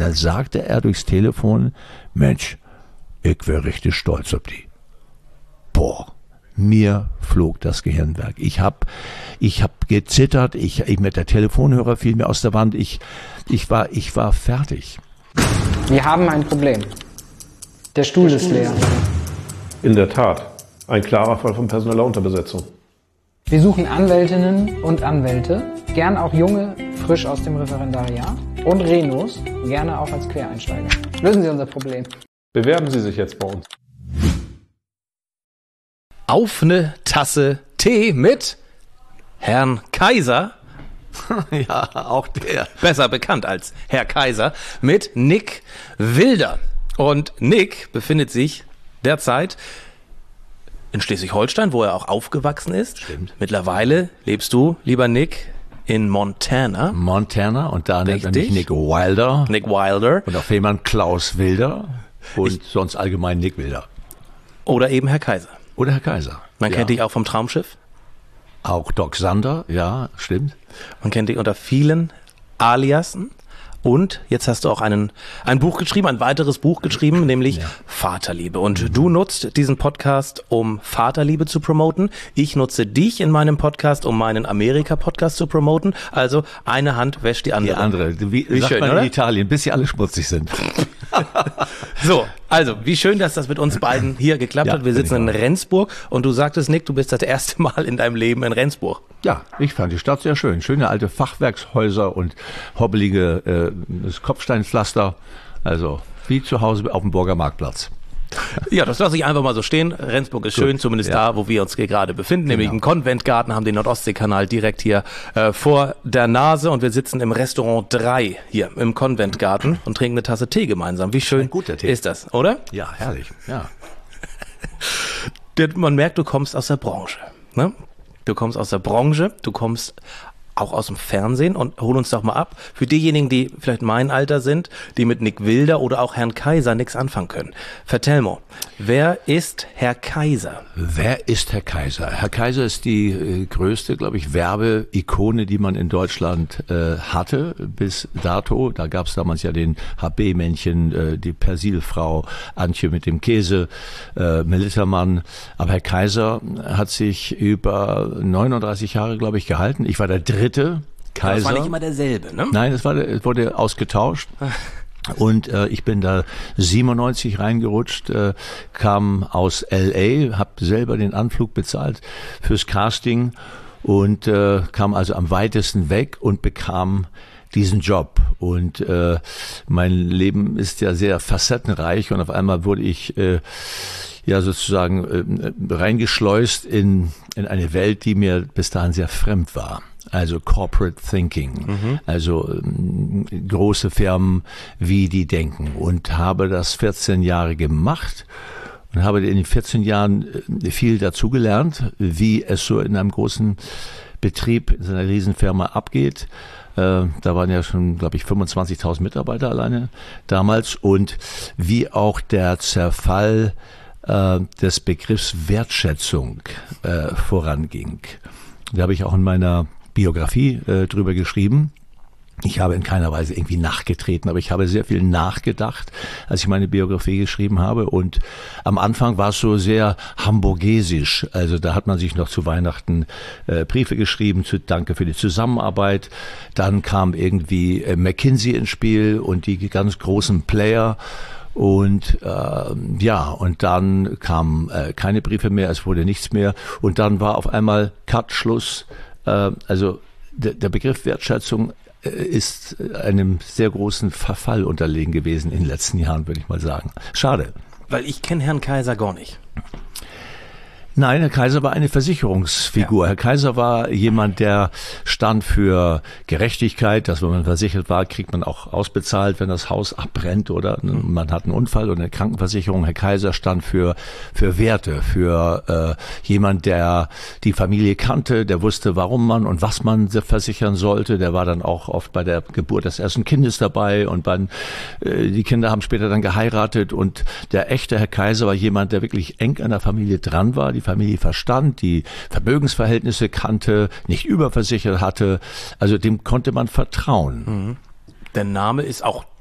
dann sagte er durchs Telefon, Mensch, ich wäre richtig stolz auf die. Boah, mir flog das Gehirnwerk. Ich hab gezittert, mit der Telefonhörer fiel mir aus der Wand, ich war fertig. Wir haben ein Problem. Der Stuhl ist leer. In der Tat, ein klarer Fall von personeller Unterbesetzung. Wir suchen Anwältinnen und Anwälte, gern auch junge, frisch aus dem Referendariat und Renos, gerne auch als Quereinsteiger. Lösen Sie unser Problem. Bewerben Sie sich jetzt bei uns. Auf eine Tasse Tee mit Herrn Kaiser. Ja, auch der. Besser bekannt als Herr Kaiser, mit Nick Wilder. Und Nick befindet sich derzeit in Schleswig-Holstein, wo er auch aufgewachsen ist. Stimmt. Mittlerweile lebst du, lieber Nick, in Montana. Montana und da nennt man Richtig. mich Nick Wilder. Nick Wilder. Und auf jemand Klaus Wilder und sonst allgemein Nick Wilder. Oder eben Herr Kaiser. Oder Herr Kaiser. Man ja. kennt dich auch vom Traumschiff. Auch Doc Sander, ja, stimmt. Man kennt dich unter vielen Aliasen. Und jetzt hast du auch ein Buch geschrieben, ein weiteres Buch geschrieben, nämlich Vaterliebe. Und du nutzt diesen Podcast, um Vaterliebe zu promoten. Ich nutze dich in meinem Podcast, um meinen Amerika-Podcast zu promoten. Also eine Hand wäscht die andere. Die andere, wie sagt schön, man oder? in Italien, bis sie alle schmutzig sind. So, also wie schön, dass das mit uns beiden hier geklappt Ja, hat. Wir sitzen in Rendsburg und du sagtest, Nick, du bist das erste Mal in deinem Leben in Rendsburg. Ja, ich fand die Stadt sehr schön. Schöne alte Fachwerkshäuser und hobbelige Kopfsteinpflaster. Also wie zu Hause auf dem Burger Marktplatz. Ja, das lasse ich einfach mal so stehen. Rendsburg ist schön, zumindest da, wo wir uns hier gerade befinden, nämlich im Konventgarten, haben den Nordostseekanal direkt hier vor der Nase und wir sitzen im Restaurant 3 hier im Konventgarten und trinken eine Tasse Tee gemeinsam. Wie schön guter Tee. ist das, oder? Ja, herrlich. Ja. Man merkt, du kommst aus der Branche. Ne? Du kommst aus der Branche, du kommst auch aus dem Fernsehen und hol uns doch mal ab. Für diejenigen, die vielleicht mein Alter sind, die mit Nick Wilder oder auch Herrn Kaiser nichts anfangen können. Vertell mal, wer ist Herr Kaiser? Wer ist Herr Kaiser? Herr Kaiser ist die größte, glaube ich, Werbeikone, die man in Deutschland hatte bis dato. Da gab es damals ja den HB-Männchen, die Persilfrau, Antje mit dem Käse, Melittermann. Aber Herr Kaiser hat sich über 39 Jahre, glaube ich, gehalten. Ich war der dritte Kaiser. Das war nicht immer derselbe, ne? Nein, es wurde ausgetauscht. Und ich bin da 97 reingerutscht, kam aus L.A., habe selber den Anflug bezahlt fürs Casting und kam also am weitesten weg und bekam diesen Job. Und mein Leben ist ja sehr facettenreich und auf einmal wurde ich ja sozusagen reingeschleust in eine Welt, die mir bis dahin sehr fremd war. Also Corporate Thinking, also große Firmen, wie die denken, und habe das 14 Jahre gemacht und habe in den 14 Jahren viel dazugelernt, wie es so in einem großen Betrieb, in so einer Riesenfirma abgeht. Da waren ja schon, glaube ich, 25.000 Mitarbeiter alleine damals, und wie auch der Zerfall des Begriffs Wertschätzung voranging. Da habe ich auch in meiner Biografie drüber geschrieben. Ich habe in keiner Weise irgendwie nachgetreten, aber ich habe sehr viel nachgedacht, als ich meine Biografie geschrieben habe. Und am Anfang war es so sehr hamburgesisch. Also da hat man sich noch zu Weihnachten Briefe geschrieben, danke für die Zusammenarbeit. Dann kam irgendwie McKinsey ins Spiel und die ganz großen Player. Und und dann kamen keine Briefe mehr, es wurde nichts mehr. Und dann war auf einmal Cut, Schluss. Also der Begriff Wertschätzung ist einem sehr großen Verfall unterlegen gewesen in den letzten Jahren, würde ich mal sagen. Schade. Weil ich kenne Herrn Kaiser gar nicht. Nein, Herr Kaiser war eine Versicherungsfigur. Ja. Herr Kaiser war jemand, der stand für Gerechtigkeit, dass wenn man versichert war, kriegt man auch ausbezahlt, wenn das Haus abbrennt oder man hat einen Unfall oder eine Krankenversicherung. Herr Kaiser stand für Werte, für jemand, der die Familie kannte, der wusste, warum man und was man versichern sollte. Der war dann auch oft bei der Geburt des ersten Kindes dabei und die Kinder haben später dann geheiratet, und der echte Herr Kaiser war jemand, der wirklich eng an der Familie dran war, die Familie verstand, die Vermögensverhältnisse kannte, nicht überversichert hatte. Also dem konnte man vertrauen. Der Name ist auch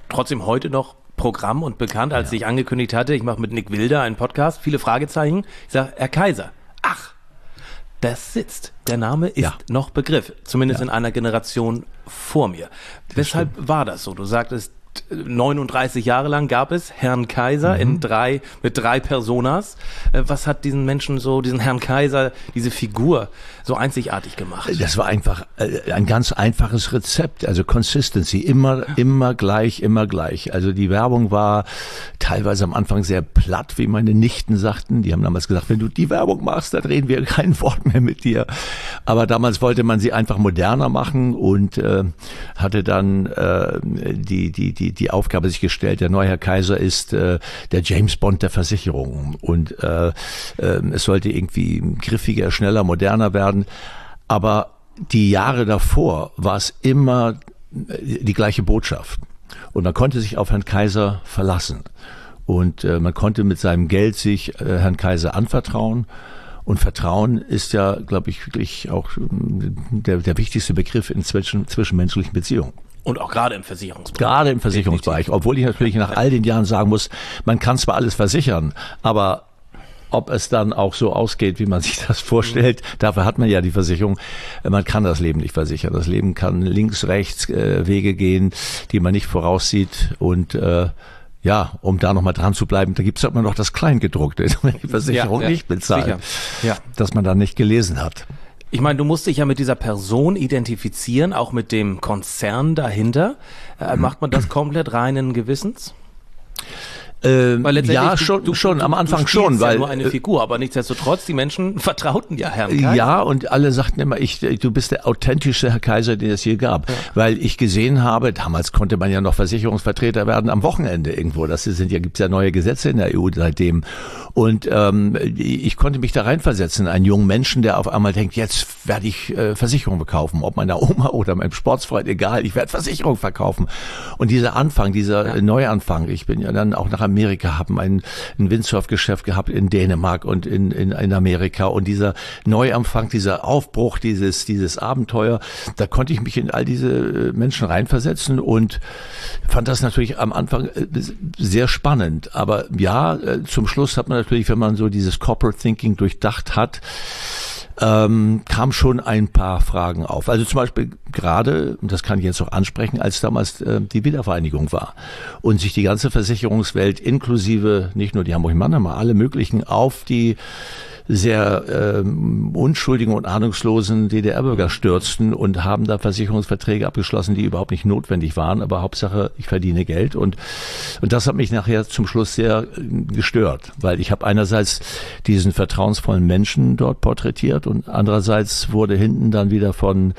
trotzdem heute noch Programm und bekannt, als ich angekündigt hatte, ich mache mit Nick Wilder einen Podcast, viele Fragezeichen. Ich sage, Herr Kaiser, ach, das sitzt. Der Name ist noch Begriff, zumindest in einer Generation vor mir. Weshalb war das so? Du sagtest, 39 Jahre lang gab es Herrn Kaiser mit drei Personas. Was hat diesen Menschen so, diesen Herrn Kaiser, diese Figur so einzigartig gemacht? Das war einfach ein ganz einfaches Rezept, also Consistency, immer gleich. Also die Werbung war teilweise am Anfang sehr platt, wie meine Nichten sagten. Die haben damals gesagt, wenn du die Werbung machst, dann reden wir kein Wort mehr mit dir. Aber damals wollte man sie einfach moderner machen und hatte dann die Aufgabe sich gestellt, der neue Herr Kaiser ist der James Bond der Versicherung und es sollte irgendwie griffiger, schneller, moderner werden. Aber die Jahre davor war es immer die gleiche Botschaft und man konnte sich auf Herrn Kaiser verlassen und man konnte mit seinem Geld sich Herrn Kaiser anvertrauen. Und Vertrauen ist ja, glaube ich, wirklich auch der wichtigste Begriff in zwischenmenschlichen Beziehungen. Und auch gerade im Versicherungsbereich. Gerade im Versicherungsbereich, obwohl ich natürlich nach all den Jahren sagen muss, man kann zwar alles versichern, aber ob es dann auch so ausgeht, wie man sich das vorstellt, dafür hat man ja die Versicherung. Man kann das Leben nicht versichern. Das Leben kann links, rechts Wege gehen, die man nicht voraussieht und um da nochmal dran zu bleiben, da gibt's immer noch das Kleingedruckte, wenn die Versicherung nicht bezahlt, dass man da nicht gelesen hat. Ich meine, du musst dich ja mit dieser Person identifizieren, auch mit dem Konzern dahinter. Macht man das komplett reinen Gewissens? Ja, schon am Anfang schon, weil ja nur eine Figur, aber nichtsdestotrotz, die Menschen vertrauten ja Herrn Kaiser. Ja, und alle sagten immer, du bist der authentischste Herr Kaiser, den es je gab, weil ich gesehen habe, damals konnte man ja noch Versicherungsvertreter werden am Wochenende irgendwo. Gibt's ja neue Gesetze in der EU seitdem. Und ich konnte mich da reinversetzen, einen jungen Menschen, der auf einmal denkt, jetzt werde ich Versicherung verkaufen, ob meiner Oma oder meinem Sportsfreund, egal, ich werde Versicherung verkaufen. Und dieser Anfang, dieser Neuanfang, ich bin ja dann auch nach Amerika, haben ein Windsurf-Geschäft gehabt in Dänemark und in Amerika und dieser Neuanfang, dieser Aufbruch, dieses Abenteuer, da konnte ich mich in all diese Menschen reinversetzen und fand das natürlich am Anfang sehr spannend. Aber ja, zum Schluss hat man natürlich, wenn man so dieses Corporate Thinking durchdacht hat, kam schon ein paar Fragen auf. Also zum Beispiel gerade, und das kann ich jetzt auch ansprechen, als damals die Wiedervereinigung war und sich die ganze Versicherungswelt inklusive, nicht nur die Hamburg-Mannheimer, alle möglichen auf die sehr unschuldigen und ahnungslosen DDR-Bürger stürzten und haben da Versicherungsverträge abgeschlossen, die überhaupt nicht notwendig waren, aber Hauptsache, ich verdiene Geld und das hat mich nachher zum Schluss sehr gestört, weil ich habe einerseits diesen vertrauensvollen Menschen dort porträtiert und andererseits wurde hinten dann wieder von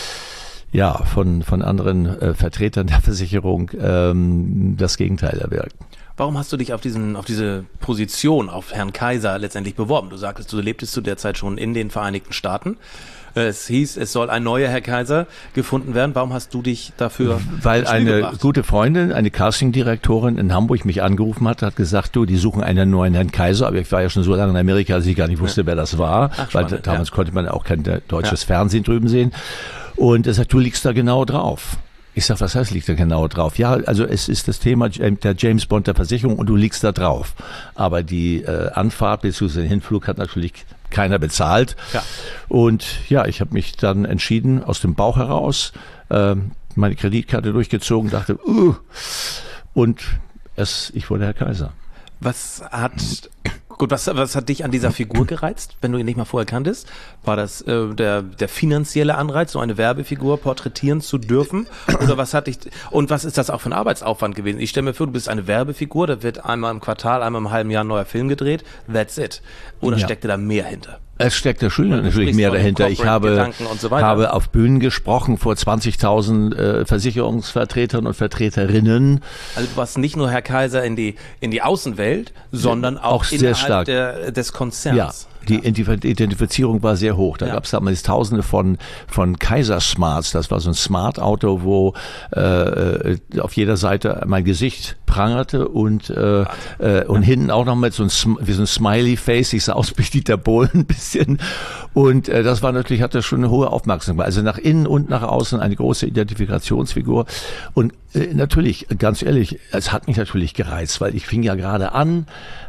anderen Vertretern der Versicherung das Gegenteil erwirkt. Warum hast du dich auf diese Position, auf Herrn Kaiser letztendlich beworben? Du sagtest, du lebtest zu der Zeit schon in den Vereinigten Staaten. Es hieß, es soll ein neuer Herr Kaiser gefunden werden. Warum hast du dich dafür Weil eine gute Freundin, eine Castingdirektorin in Hamburg mich angerufen hat gesagt, die suchen einen neuen Herrn Kaiser. Aber ich war ja schon so lange in Amerika, dass ich gar nicht wusste, wer das war. Weil damals konnte man auch kein deutsches Fernsehen drüben sehen. Und er sagt, du liegst da genau drauf. Ich sag, was heißt, liegt da genau drauf? Ja, also es ist das Thema der James Bond der Versicherung und du liegst da drauf. Aber die Anfahrt bzw. den Hinflug hat natürlich keiner bezahlt. Ja. Und ja, ich habe mich dann entschieden, aus dem Bauch heraus, meine Kreditkarte durchgezogen, dachte, und ich wurde Herr Kaiser. Was hat dich an dieser Figur gereizt, wenn du ihn nicht mal vorher kanntest? War das der finanzielle Anreiz, so eine Werbefigur porträtieren zu dürfen? Oder was ist das auch für ein Arbeitsaufwand gewesen? Ich stelle mir vor, du bist eine Werbefigur, da wird einmal im Quartal, einmal im halben Jahr ein neuer Film gedreht, that's it. Oder steckte da mehr hinter? Es steckt da schon natürlich mehr dahinter. Ich habe auf Bühnen gesprochen vor 20.000 Versicherungsvertretern und Vertreterinnen. Also du warst nicht nur Herr Kaiser in die Außenwelt, sondern auch sehr stark des Konzerns. Ja. Die Identifizierung war sehr hoch. Da gab es damals Tausende von Kaiser Smarts. Das war so ein Smart-Auto, wo auf jeder Seite mein Gesicht prangerte und hinten auch noch mit so ein Smiley-Face. Ich sah aus wie Dieter Bohlen ein bisschen. Und das war hatte schon eine hohe Aufmerksamkeit. Also nach innen und nach außen eine große Identifikationsfigur. Und Natürlich, ganz ehrlich, es hat mich natürlich gereizt, weil ich fing ja gerade an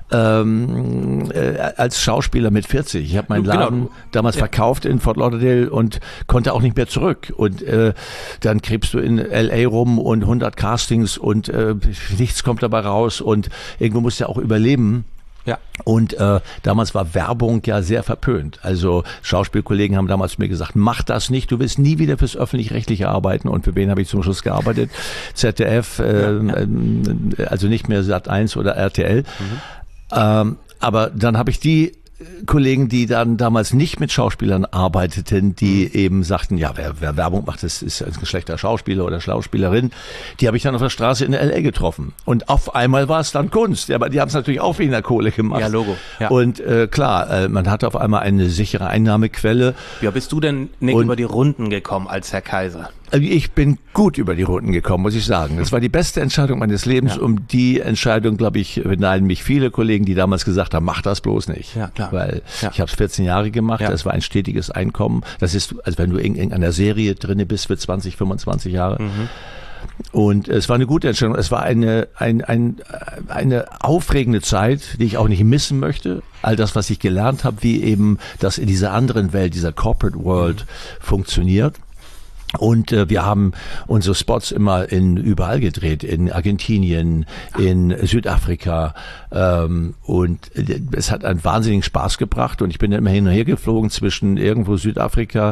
als Schauspieler mit 40. Ich habe meinen Laden damals verkauft in Fort Lauderdale und konnte auch nicht mehr zurück. Und dann krebst du in L.A. rum und 100 Castings und nichts kommt dabei raus und irgendwo musst du ja auch überleben. Ja. Und damals war Werbung ja sehr verpönt. Also Schauspielkollegen haben damals mir gesagt, mach das nicht, du willst nie wieder fürs Öffentlich-Rechtliche arbeiten. Und für wen habe ich zum Schluss gearbeitet? ZDF, also nicht mehr Sat.1 oder RTL. Aber dann habe ich die Kollegen, die dann damals nicht mit Schauspielern arbeiteten, die eben sagten, ja, wer Werbung macht, das ist ein schlechter Schauspieler oder Schauspielerin, die habe ich dann auf der Straße in L.A. getroffen. Und auf einmal war es dann Kunst. Ja, aber die haben es natürlich auch wegen der Kohle gemacht. Ja, Logo. Ja. Und klar, man hatte auf einmal eine sichere Einnahmequelle. Ja, bist du denn, Nick, über die Runden gekommen als Herr Kaiser? Ich bin gut über die Runden gekommen, muss ich sagen. Das war die beste Entscheidung meines Lebens. Ja. Um die Entscheidung, glaube ich, beneiden mich viele Kollegen, die damals gesagt haben, mach das bloß nicht. Ja, klar. Weil ich habe es 14 Jahre gemacht, das war ein stetiges Einkommen. Das ist, als wenn du in einer Serie drinne bist für 20, 25 Jahre. Und es war eine gute Entscheidung. Es war eine aufregende Zeit, die ich auch nicht missen möchte. All das, was ich gelernt habe, wie eben das in dieser anderen Welt, dieser Corporate World funktioniert. Und wir haben unsere Spots immer überall gedreht, in Argentinien, in Südafrika, und es hat einen wahnsinnigen Spaß gebracht und ich bin immer hin und her geflogen zwischen irgendwo Südafrika,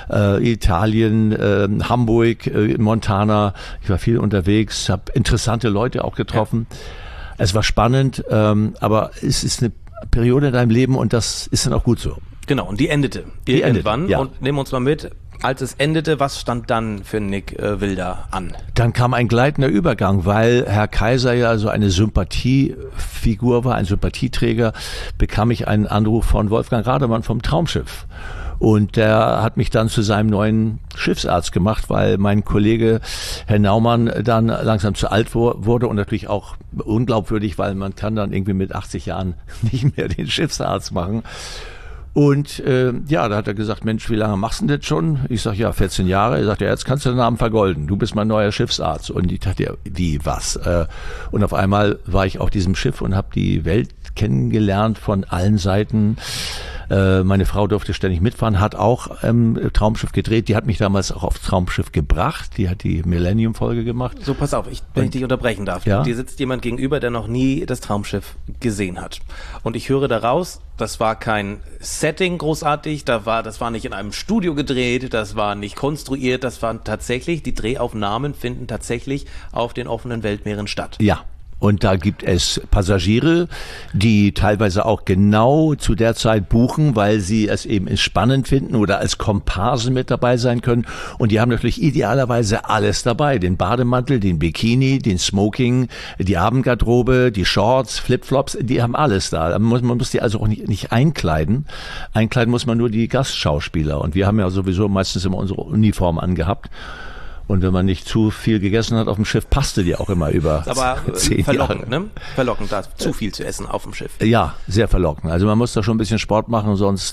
Italien, Hamburg, Montana. Ich war viel unterwegs, habe interessante Leute auch getroffen. Ja. Es war spannend, aber es ist eine Periode in deinem Leben und das ist dann auch gut so. Genau, und die endete irgendwann. Und nehmen uns mal mit. Als es endete, was stand dann für Nick Wilder an? Dann kam ein gleitender Übergang, weil Herr Kaiser ja so eine Sympathiefigur war, ein Sympathieträger, bekam ich einen Anruf von Wolfgang Rademann vom Traumschiff. Und der hat mich dann zu seinem neuen Schiffsarzt gemacht, weil mein Kollege Herr Naumann dann langsam zu alt wurde und natürlich auch unglaubwürdig, weil man kann dann irgendwie mit 80 Jahren nicht mehr den Schiffsarzt machen. Und da hat er gesagt, Mensch, wie lange machst du denn das schon? Ich sag, ja, 14 Jahre. Er sagt, ja, jetzt kannst du den Namen vergolden. Du bist mein neuer Schiffsarzt. Und ich dachte, ja, wie, was? Und auf einmal war ich auf diesem Schiff und habe die Welt kennengelernt von allen Seiten. Meine Frau durfte ständig mitfahren, hat auch Traumschiff gedreht. Die hat mich damals auch aufs Traumschiff gebracht. Die hat die Millennium-Folge gemacht. So, pass auf, wenn ich dich unterbrechen darf. Ja? Dir sitzt jemand gegenüber, der noch nie das Traumschiff gesehen hat. Und ich höre daraus, das war kein Setting großartig, das war nicht in einem Studio gedreht, das war nicht konstruiert, das waren tatsächlich, die Drehaufnahmen finden tatsächlich auf den offenen Weltmeeren statt. Ja. Und da gibt es Passagiere, die teilweise auch genau zu der Zeit buchen, weil sie es eben spannend finden oder als Komparsen mit dabei sein können. Und die haben natürlich idealerweise alles dabei. Den Bademantel, den Bikini, den Smoking, die Abendgarderobe, die Shorts, Flipflops, die haben alles da. Man muss die also auch nicht einkleiden. Einkleiden muss man nur die Gastschauspieler. Und wir haben ja sowieso meistens immer unsere Uniform angehabt. Und wenn man nicht zu viel gegessen hat auf dem Schiff, passte die auch immer über 10 Jahre. Aber verlockend, ne? Verlockend, da zu viel zu essen auf dem Schiff. Ja, sehr verlockend. Also man muss da schon ein bisschen Sport machen, sonst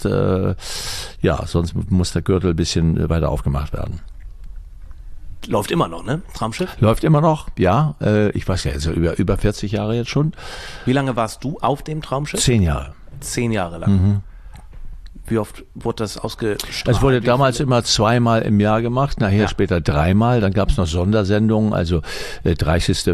muss der Gürtel ein bisschen weiter aufgemacht werden. Läuft immer noch, ne? Traumschiff? Läuft immer noch, ja. Ich weiß ja, also über 40 Jahre jetzt schon. Wie lange warst du auf dem Traumschiff? 10 Jahre. 10 Jahre lang. Wie oft wurde das ausgestrahlt? Es wurde damals immer 2-mal im Jahr gemacht, nachher später 3-mal. Dann gab es noch Sondersendungen, also 30.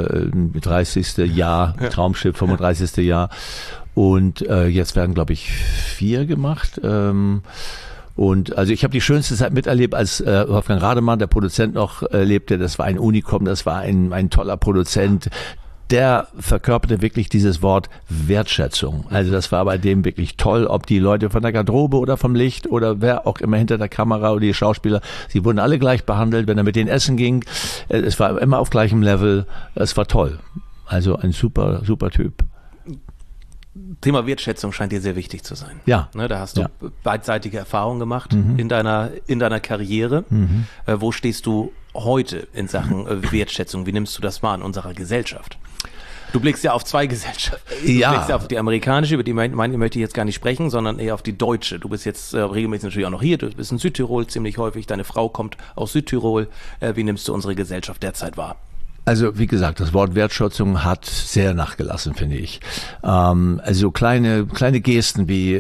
Jahr, Traumschiff, 35. Jahr. Und jetzt werden, glaube ich, 4 gemacht. Und also ich habe die schönste Zeit miterlebt, als Wolfgang Rademann, der Produzent, noch lebte. Das war ein Unikum, das war ein toller Produzent. Der verkörperte wirklich dieses Wort Wertschätzung. Also das war bei dem wirklich toll, ob die Leute von der Garderobe oder vom Licht oder wer auch immer hinter der Kamera oder die Schauspieler, sie wurden alle gleich behandelt, wenn er mit denen essen ging. Es war immer auf gleichem Level. Es war toll. Also ein super, super Typ. Thema Wertschätzung scheint dir sehr wichtig zu sein. Ja. Ne, da hast du beidseitige Erfahrungen gemacht in deiner Karriere. Wo stehst du heute in Sachen Wertschätzung? Wie nimmst du das wahr in unserer Gesellschaft? Du blickst ja auf 2 Gesellschaften. Du blickst ja auf die amerikanische, über die möchte ich jetzt gar nicht sprechen, sondern eher auf die deutsche. Du bist jetzt regelmäßig natürlich auch noch hier, du bist in Südtirol ziemlich häufig, deine Frau kommt aus Südtirol. Wie nimmst du unsere Gesellschaft derzeit wahr? Also wie gesagt, das Wort Wertschätzung hat sehr nachgelassen, finde ich. Also kleine Gesten wie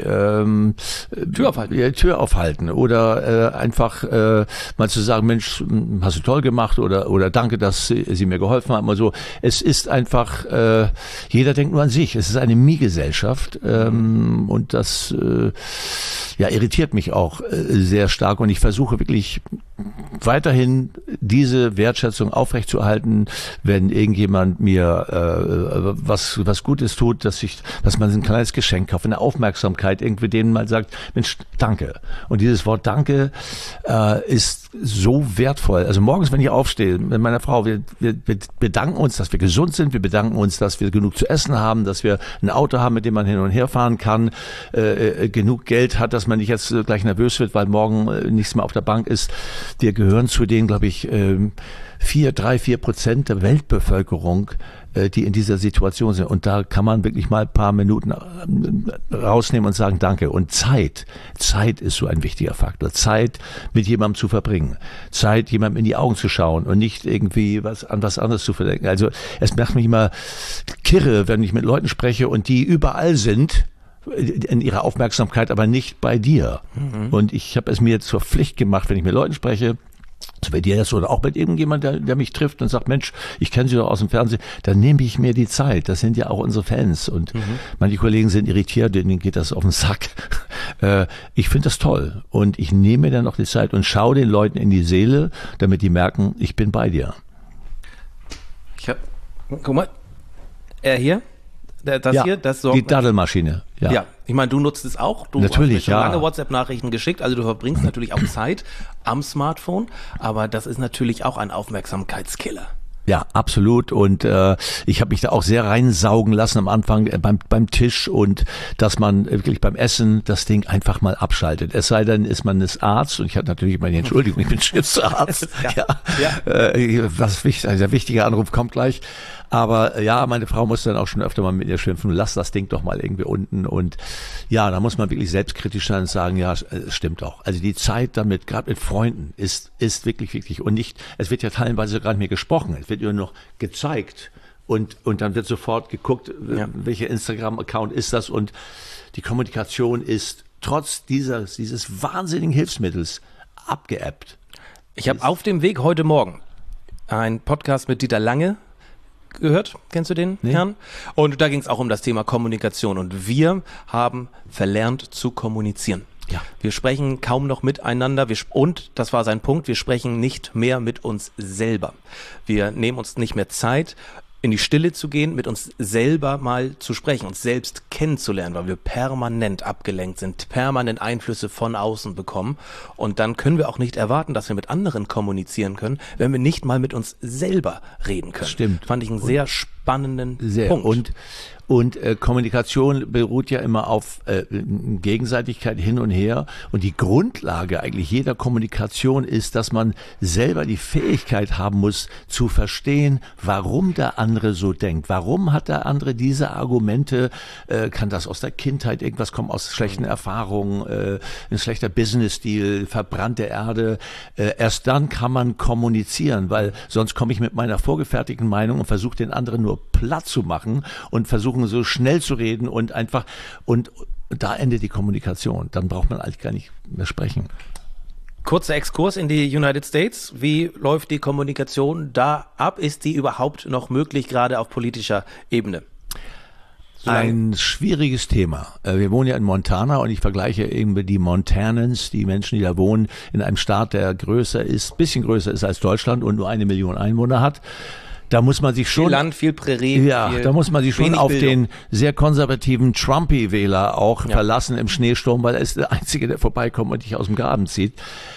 Tür aufhalten oder einfach mal zu sagen, Mensch, hast du toll gemacht oder danke, dass Sie mir geholfen haben. Also es ist einfach, jeder denkt nur an sich. Es ist eine Mie-Gesellschaft und das irritiert mich auch sehr stark und ich versuche wirklich weiterhin diese Wertschätzung aufrechtzuerhalten, wenn irgendjemand mir was Gutes tut, dass man ein kleines Geschenk kauft, eine Aufmerksamkeit, irgendwie denen mal sagt, Mensch, danke. Und dieses Wort Danke ist so wertvoll. Also morgens, wenn ich aufstehe, mit meiner Frau, wir bedanken uns, dass wir gesund sind, wir bedanken uns, dass wir genug zu essen haben, dass wir ein Auto haben, mit dem man hin und her fahren kann, genug Geld hat, dass man nicht jetzt gleich nervös wird, weil morgen nichts mehr auf der Bank ist. Wir gehören zu den, glaube ich, 4% der Weltbevölkerung, die in dieser Situation sind. Und da kann man wirklich mal ein paar Minuten rausnehmen und sagen Danke. Und Zeit ist so ein wichtiger Faktor. Zeit mit jemandem zu verbringen. Zeit, jemandem in die Augen zu schauen und nicht irgendwie an was anderes zu verdenken. Also es macht mich immer kirre, wenn ich mit Leuten spreche und die überall sind, in ihrer Aufmerksamkeit, aber nicht bei dir. Mhm. Und ich habe es mir zur Pflicht gemacht, wenn ich mit Leuten spreche, so bei dir jetzt oder auch mit irgendjemand, der mich trifft und sagt, Mensch, ich kenne Sie doch aus dem Fernsehen, dann nehme ich mir die Zeit. Das sind ja auch unsere Fans und manche Kollegen sind irritiert, denen geht das auf den Sack. Ich finde das toll und ich nehme mir dann noch die Zeit und schaue den Leuten in die Seele, damit die merken, ich bin bei dir. Guck mal, hier, das sorgt. Die Daddelmaschine. Ja, ich meine, du nutzt es auch. Du natürlich, hast mir schon lange WhatsApp-Nachrichten geschickt, also du verbringst natürlich auch Zeit am Smartphone, aber das ist natürlich auch ein Aufmerksamkeitskiller. Ja, absolut. Und ich habe mich da auch sehr reinsaugen lassen am Anfang beim Tisch und dass man wirklich beim Essen das Ding einfach mal abschaltet. Es sei denn, ist man ist Arzt und ich hatte natürlich meine Entschuldigung, ich bin Schiffsarzt. Der wichtige Anruf kommt gleich. Aber ja, meine Frau muss dann auch schon öfter mal mit ihr schimpfen, lass das Ding doch mal irgendwie unten. Und ja, da muss man wirklich selbstkritisch sein und sagen, ja, es stimmt doch. Also die Zeit damit, gerade mit Freunden, ist wirklich wichtig. Und nicht, es wird ja teilweise gar nicht mehr gesprochen, es wird nur noch gezeigt. Und dann wird sofort geguckt, welcher Instagram-Account ist das. Und die Kommunikation ist trotz dieses wahnsinnigen Hilfsmittels abgeappt. Ich habe auf dem Weg heute Morgen einen Podcast mit Dieter Lange gehört. Kennst du den Herrn? Und da ging es auch um das Thema Kommunikation. Und wir haben verlernt zu kommunizieren. Ja. Wir sprechen kaum noch miteinander und, das war sein Punkt, wir sprechen nicht mehr mit uns selber. Wir nehmen uns nicht mehr Zeit, in die Stille zu gehen, mit uns selber mal zu sprechen, uns selbst kennenzulernen, weil wir permanent abgelenkt sind, permanent Einflüsse von außen bekommen. Und dann können wir auch nicht erwarten, dass wir mit anderen kommunizieren können, wenn wir nicht mal mit uns selber reden können. Stimmt. Fand ich einen sehr spannenden Punkt. Und Kommunikation beruht ja immer auf Gegenseitigkeit hin und her. Und die Grundlage eigentlich jeder Kommunikation ist, dass man selber die Fähigkeit haben muss, zu verstehen, warum der andere so denkt. Warum hat der andere diese Argumente? Kann das aus der Kindheit irgendwas kommen, aus schlechten Erfahrungen, ein schlechter Business-Stil, verbrannte Erde? Erst dann kann man kommunizieren, weil sonst komme ich mit meiner vorgefertigten Meinung und versuche den anderen nur platt zu machen und versuche so schnell zu reden und da endet die Kommunikation. Dann braucht man eigentlich gar nicht mehr sprechen. Kurzer Exkurs in die United States. Wie läuft die Kommunikation da ab? Ist die überhaupt noch möglich, gerade auf politischer Ebene? Ein schwieriges Thema. Wir wohnen ja in Montana und ich vergleiche irgendwie die Montanans, die Menschen, die da wohnen, in einem Staat, der bisschen größer ist als Deutschland und nur 1 Million Einwohner hat. Da muss man sich schon viel Land, viel Prärie. Ja, da muss man sich schon auf den sehr konservativen Trumpy-Wähler auch verlassen im Schneesturm, weil er ist der Einzige, der vorbeikommt und dich aus dem Graben zieht.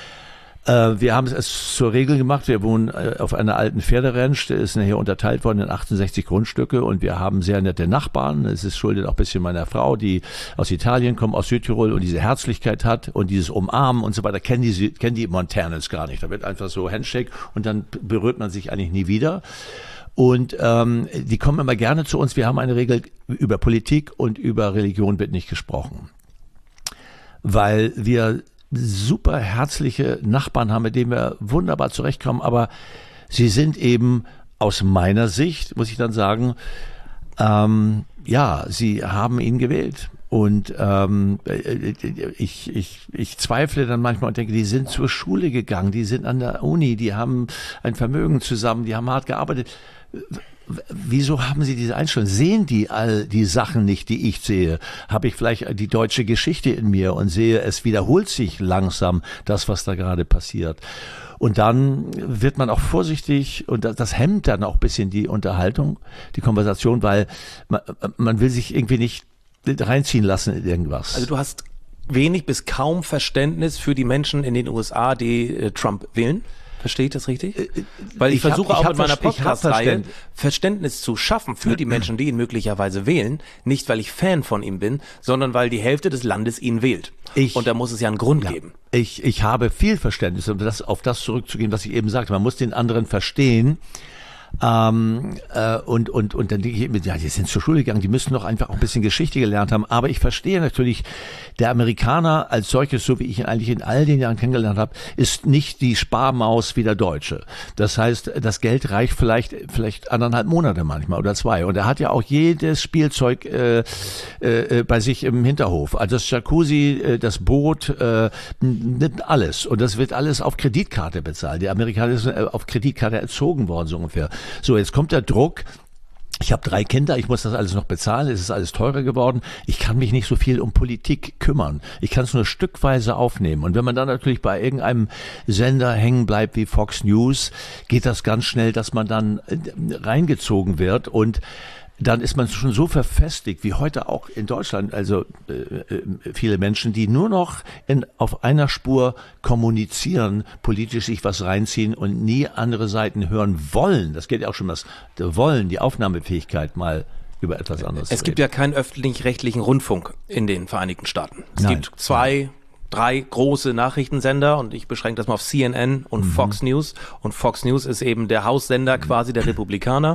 Wir haben es zur Regel gemacht. Wir wohnen auf einer alten Pferderanch. Der ist nachher unterteilt worden in 68 Grundstücke und wir haben sehr nette Nachbarn. Es ist schuldet auch ein bisschen meiner Frau, die aus Italien kommt, aus Südtirol und diese Herzlichkeit hat und dieses Umarmen und so weiter. Kennen die Montanans gar nicht. Da wird einfach so Handshake und dann berührt man sich eigentlich nie wieder. Und die kommen immer gerne zu uns. Wir haben eine Regel, über Politik und über Religion wird nicht gesprochen. Weil wir super herzliche Nachbarn haben, mit denen wir wunderbar zurechtkommen, aber sie sind eben aus meiner Sicht muss ich dann sagen, ja, sie haben ihn gewählt. Und ich zweifle dann manchmal und denke, die sind zur Schule gegangen, die sind an der Uni, die haben ein Vermögen zusammen, die haben hart gearbeitet. Wieso haben sie diese Einstellung? Sehen die all die Sachen nicht, die ich sehe? Habe ich vielleicht die deutsche Geschichte in mir und sehe, es wiederholt sich langsam das, was da gerade passiert. Und dann wird man auch vorsichtig und das hemmt dann auch ein bisschen die Unterhaltung, die Konversation, weil man will sich irgendwie nicht reinziehen lassen in irgendwas. Also du hast wenig bis kaum Verständnis für die Menschen in den USA, die Trump wählen? Verstehe ich das richtig? Weil ich versuche auch mit meiner Podcast-Reihe Verständnis zu schaffen für die Menschen, die ihn möglicherweise wählen. Nicht, weil ich Fan von ihm bin, sondern weil die Hälfte des Landes ihn wählt. Und da muss es ja einen Grund geben. Ich habe viel Verständnis, um auf das zurückzugehen, was ich eben sagte. Man muss den anderen verstehen. Und dann denke ich mir, ja, die sind zur Schule gegangen, die müssen doch einfach auch ein bisschen Geschichte gelernt haben. Aber ich verstehe natürlich, der Amerikaner als solches, so wie ich ihn eigentlich in all den Jahren kennengelernt habe, ist nicht die Sparmaus wie der Deutsche. Das heißt, das Geld reicht vielleicht 1,5 Monate manchmal oder 2. Und er hat ja auch jedes Spielzeug bei sich im Hinterhof. Also das Jacuzzi, das Boot, nimmt alles. Und das wird alles auf Kreditkarte bezahlt. Die Amerikaner sind auf Kreditkarte erzogen worden, so ungefähr. So, jetzt kommt der Druck. Ich habe 3 Kinder, ich muss das alles noch bezahlen, es ist alles teurer geworden. Ich kann mich nicht so viel um Politik kümmern. Ich kann es nur stückweise aufnehmen. Und wenn man dann natürlich bei irgendeinem Sender hängen bleibt wie Fox News, geht das ganz schnell, dass man dann reingezogen wird und dann ist man schon so verfestigt, wie heute auch in Deutschland, also viele Menschen, die nur noch auf einer Spur kommunizieren, politisch sich was reinziehen und nie andere Seiten hören wollen. Das geht ja auch schon das Wollen, die Aufnahmefähigkeit mal über etwas anderes zu reden. Es gibt ja keinen öffentlich-rechtlichen Rundfunk in den Vereinigten Staaten. Es gibt 2, 3 große Nachrichtensender und ich beschränke das mal auf CNN und Fox News. Und Fox News ist eben der Haussender quasi der Republikaner.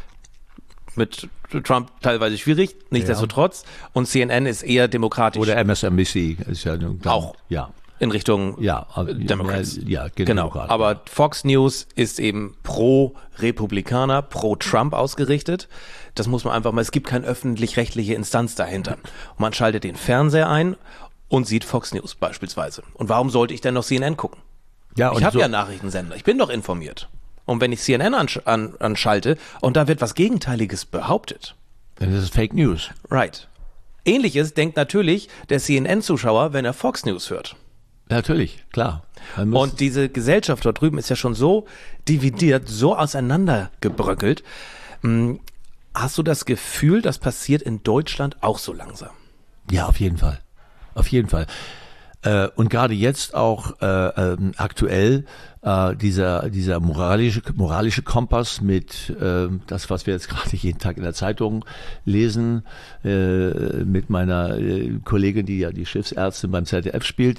Mit Trump teilweise schwierig, nichtsdestotrotz. Und CNN ist eher demokratisch. Oder MSNBC ist ja dann, auch in Richtung Democrats. Ja, genau. Aber Fox News ist eben pro-Republikaner, pro-Trump ausgerichtet. Das muss man einfach mal, es gibt keine öffentlich-rechtliche Instanz dahinter. Und man schaltet den Fernseher ein und sieht Fox News beispielsweise. Und warum sollte ich denn noch CNN gucken? Ja, ich habe ja Nachrichtensender, ich bin doch informiert. Und wenn ich CNN anschalte und da wird was Gegenteiliges behauptet. Dann ist es Fake News. Right. Ähnliches denkt natürlich der CNN-Zuschauer, wenn er Fox News hört. Natürlich, klar. Und diese Gesellschaft dort drüben ist ja schon so dividiert, so auseinandergebröckelt. Hast du das Gefühl, das passiert in Deutschland auch so langsam? Ja, auf jeden Fall. Auf jeden Fall. Und gerade jetzt auch aktuell dieser moralische Kompass mit das, was wir jetzt gerade jeden Tag in der Zeitung lesen, mit meiner Kollegin, die ja die Schiffsärztin beim ZDF spielt,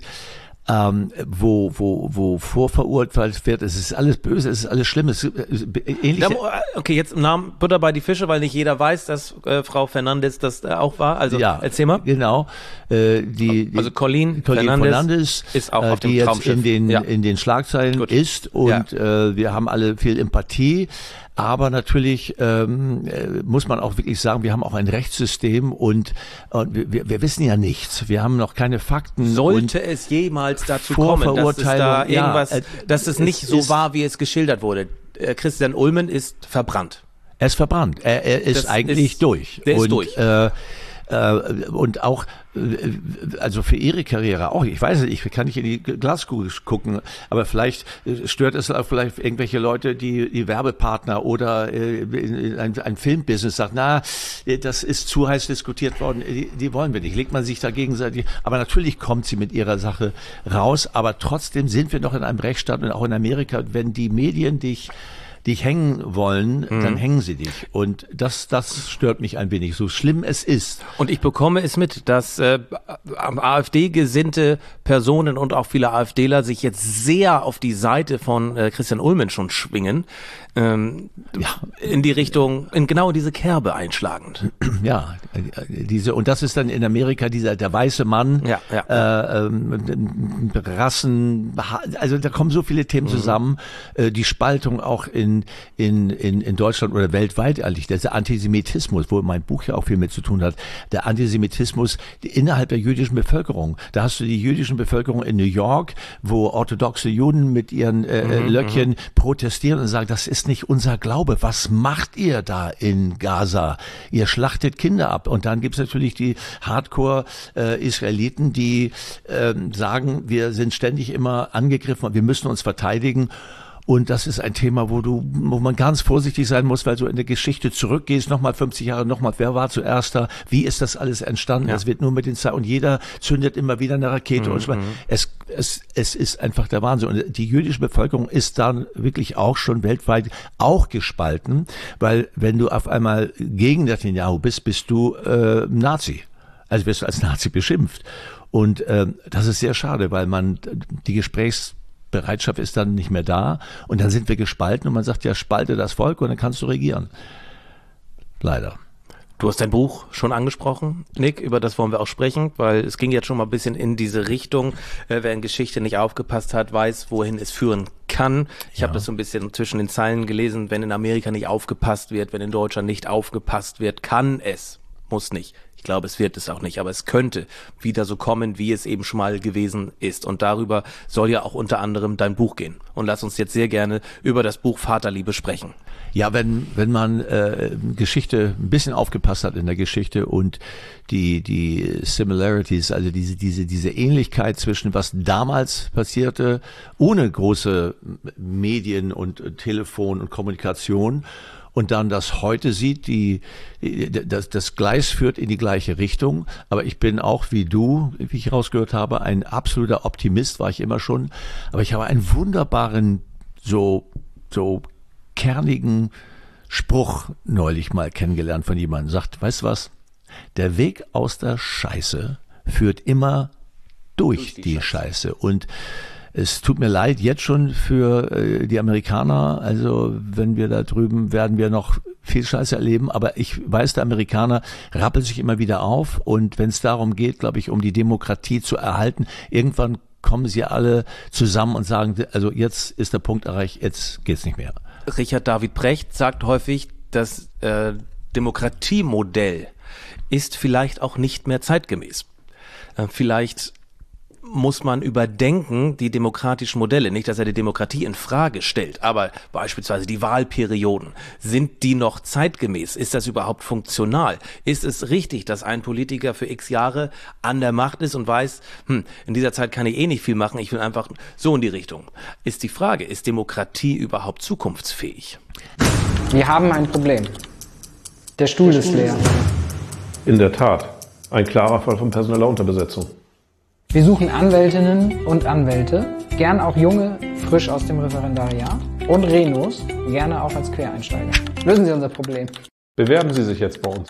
wo vorverurteilt wird, es ist alles böse, es ist alles schlimm, es ist ähnlich. Okay, jetzt im Namen Butter bei die Fische, weil nicht jeder weiß, dass Frau Fernandes das auch war. Also ja, erzähl mal. Genau. Also Colleen Fernandes ist auch auf dem Traumschiff. Die jetzt in den Schlagzeilen ist und wir haben alle viel Empathie. Aber natürlich muss man auch wirklich sagen, wir haben auch ein Rechtssystem und wir wissen ja nichts. Wir haben noch keine Fakten. Sollte es jemals dazu kommen, dass es da irgendwas, dass es nicht so war, wie es geschildert wurde. Christian Ulmen ist verbrannt. Er ist verbrannt. Er ist eigentlich durch. Der ist durch. Und auch, also für ihre Karriere auch, ich weiß nicht, ich kann nicht in die Glaskugel gucken, aber vielleicht stört es auch vielleicht irgendwelche Leute, die Werbepartner oder ein Filmbusiness sagt, na, das ist zu heiß diskutiert worden, die wollen wir nicht, legt man sich da gegenseitig, aber natürlich kommt sie mit ihrer Sache raus, aber trotzdem sind wir noch in einem Rechtsstaat und auch in Amerika, wenn die Medien dich hängen wollen, dann hängen sie dich. Und das stört mich ein wenig, so schlimm es ist. Und ich bekomme es mit, dass AfD gesinnte Personen und auch viele AfDler sich jetzt sehr auf die Seite von Christian Ulmen schon schwingen. in die Richtung, in genau diese Kerbe einschlagend. Ja, und das ist dann in Amerika der weiße Mann, Rassen, also da kommen so viele Themen zusammen, die Spaltung auch in Deutschland oder weltweit eigentlich, der Antisemitismus, wo mein Buch ja auch viel mit zu tun hat, der Antisemitismus innerhalb der jüdischen Bevölkerung. Da hast du die jüdischen Bevölkerung in New York, wo orthodoxe Juden mit ihren Löckchen protestieren und sagen, das ist nicht unser Glaube. Was macht ihr da in Gaza? Ihr schlachtet Kinder ab. Und dann gibt's natürlich die Hardcore-Israeliten, die sagen, wir sind ständig immer angegriffen und wir müssen uns verteidigen. Und das ist ein Thema, wo man ganz vorsichtig sein muss, weil du in der Geschichte zurückgehst, nochmal 50 Jahre, wer war zuerst da? Wie ist das alles entstanden? Das wird nur mit den Zeit, und jeder zündet immer wieder eine Rakete und so weiter. Es ist einfach der Wahnsinn. Und die jüdische Bevölkerung ist dann wirklich auch schon weltweit auch gespalten, weil wenn du auf einmal gegen Netanyahu bist du Nazi. Also wirst du als Nazi beschimpft. Und das ist sehr schade, weil die Gesprächsbereitschaft ist dann nicht mehr da und dann sind wir gespalten und man sagt ja, spalte das Volk und dann kannst du regieren. Leider. Du hast dein Buch schon angesprochen, Nick, über das wollen wir auch sprechen, weil es ging jetzt schon mal ein bisschen in diese Richtung. Wer in Geschichte nicht aufgepasst hat, weiß, wohin es führen kann. Ich habe das so ein bisschen zwischen den Zeilen gelesen, wenn in Amerika nicht aufgepasst wird, wenn in Deutschland nicht aufgepasst wird, kann es, muss nicht. Ich glaube, es wird es auch nicht, aber es könnte wieder so kommen, wie es eben schon mal gewesen ist. Und darüber soll ja auch unter anderem dein Buch gehen. Und lass uns jetzt sehr gerne über das Buch Vaterliebe sprechen. Ja, wenn man Geschichte ein bisschen aufgepasst hat in der Geschichte und die Similarities, also diese Ähnlichkeit zwischen was damals passierte, ohne große Medien und Telefon und Kommunikation, und dann das heute sieht, das Gleis führt in die gleiche Richtung. Aber ich bin auch wie du, wie ich rausgehört habe, ein absoluter Optimist, war ich immer schon. Aber ich habe einen wunderbaren, so kernigen Spruch neulich mal kennengelernt von jemandem. Sagt, weißt du was? Der Weg aus der Scheiße führt immer durch die Scheiße. Und es tut mir leid, jetzt schon für die Amerikaner, also wenn wir da drüben, werden wir noch viel Scheiße erleben, aber ich weiß, der Amerikaner rappelt sich immer wieder auf und wenn es darum geht, glaube ich, um die Demokratie zu erhalten, irgendwann kommen sie alle zusammen und sagen, also jetzt ist der Punkt erreicht, jetzt geht's nicht mehr. Richard David Brecht sagt häufig, das Demokratiemodell ist vielleicht auch nicht mehr zeitgemäß. Vielleicht muss man überdenken, die demokratischen Modelle. Nicht, dass er die Demokratie in Frage stellt, aber beispielsweise die Wahlperioden. Sind die noch zeitgemäß? Ist das überhaupt funktional? Ist es richtig, dass ein Politiker für x Jahre an der Macht ist und weiß, in dieser Zeit kann ich eh nicht viel machen, ich will einfach so in die Richtung? Ist die Frage, ist Demokratie überhaupt zukunftsfähig? Wir haben ein Problem. Der Stuhl ist leer. In der Tat, ein klarer Fall von personeller Unterbesetzung. Wir suchen Anwältinnen und Anwälte, gern auch junge, frisch aus dem Referendariat und Renos, gerne auch als Quereinsteiger. Lösen Sie unser Problem. Bewerben Sie sich jetzt bei uns.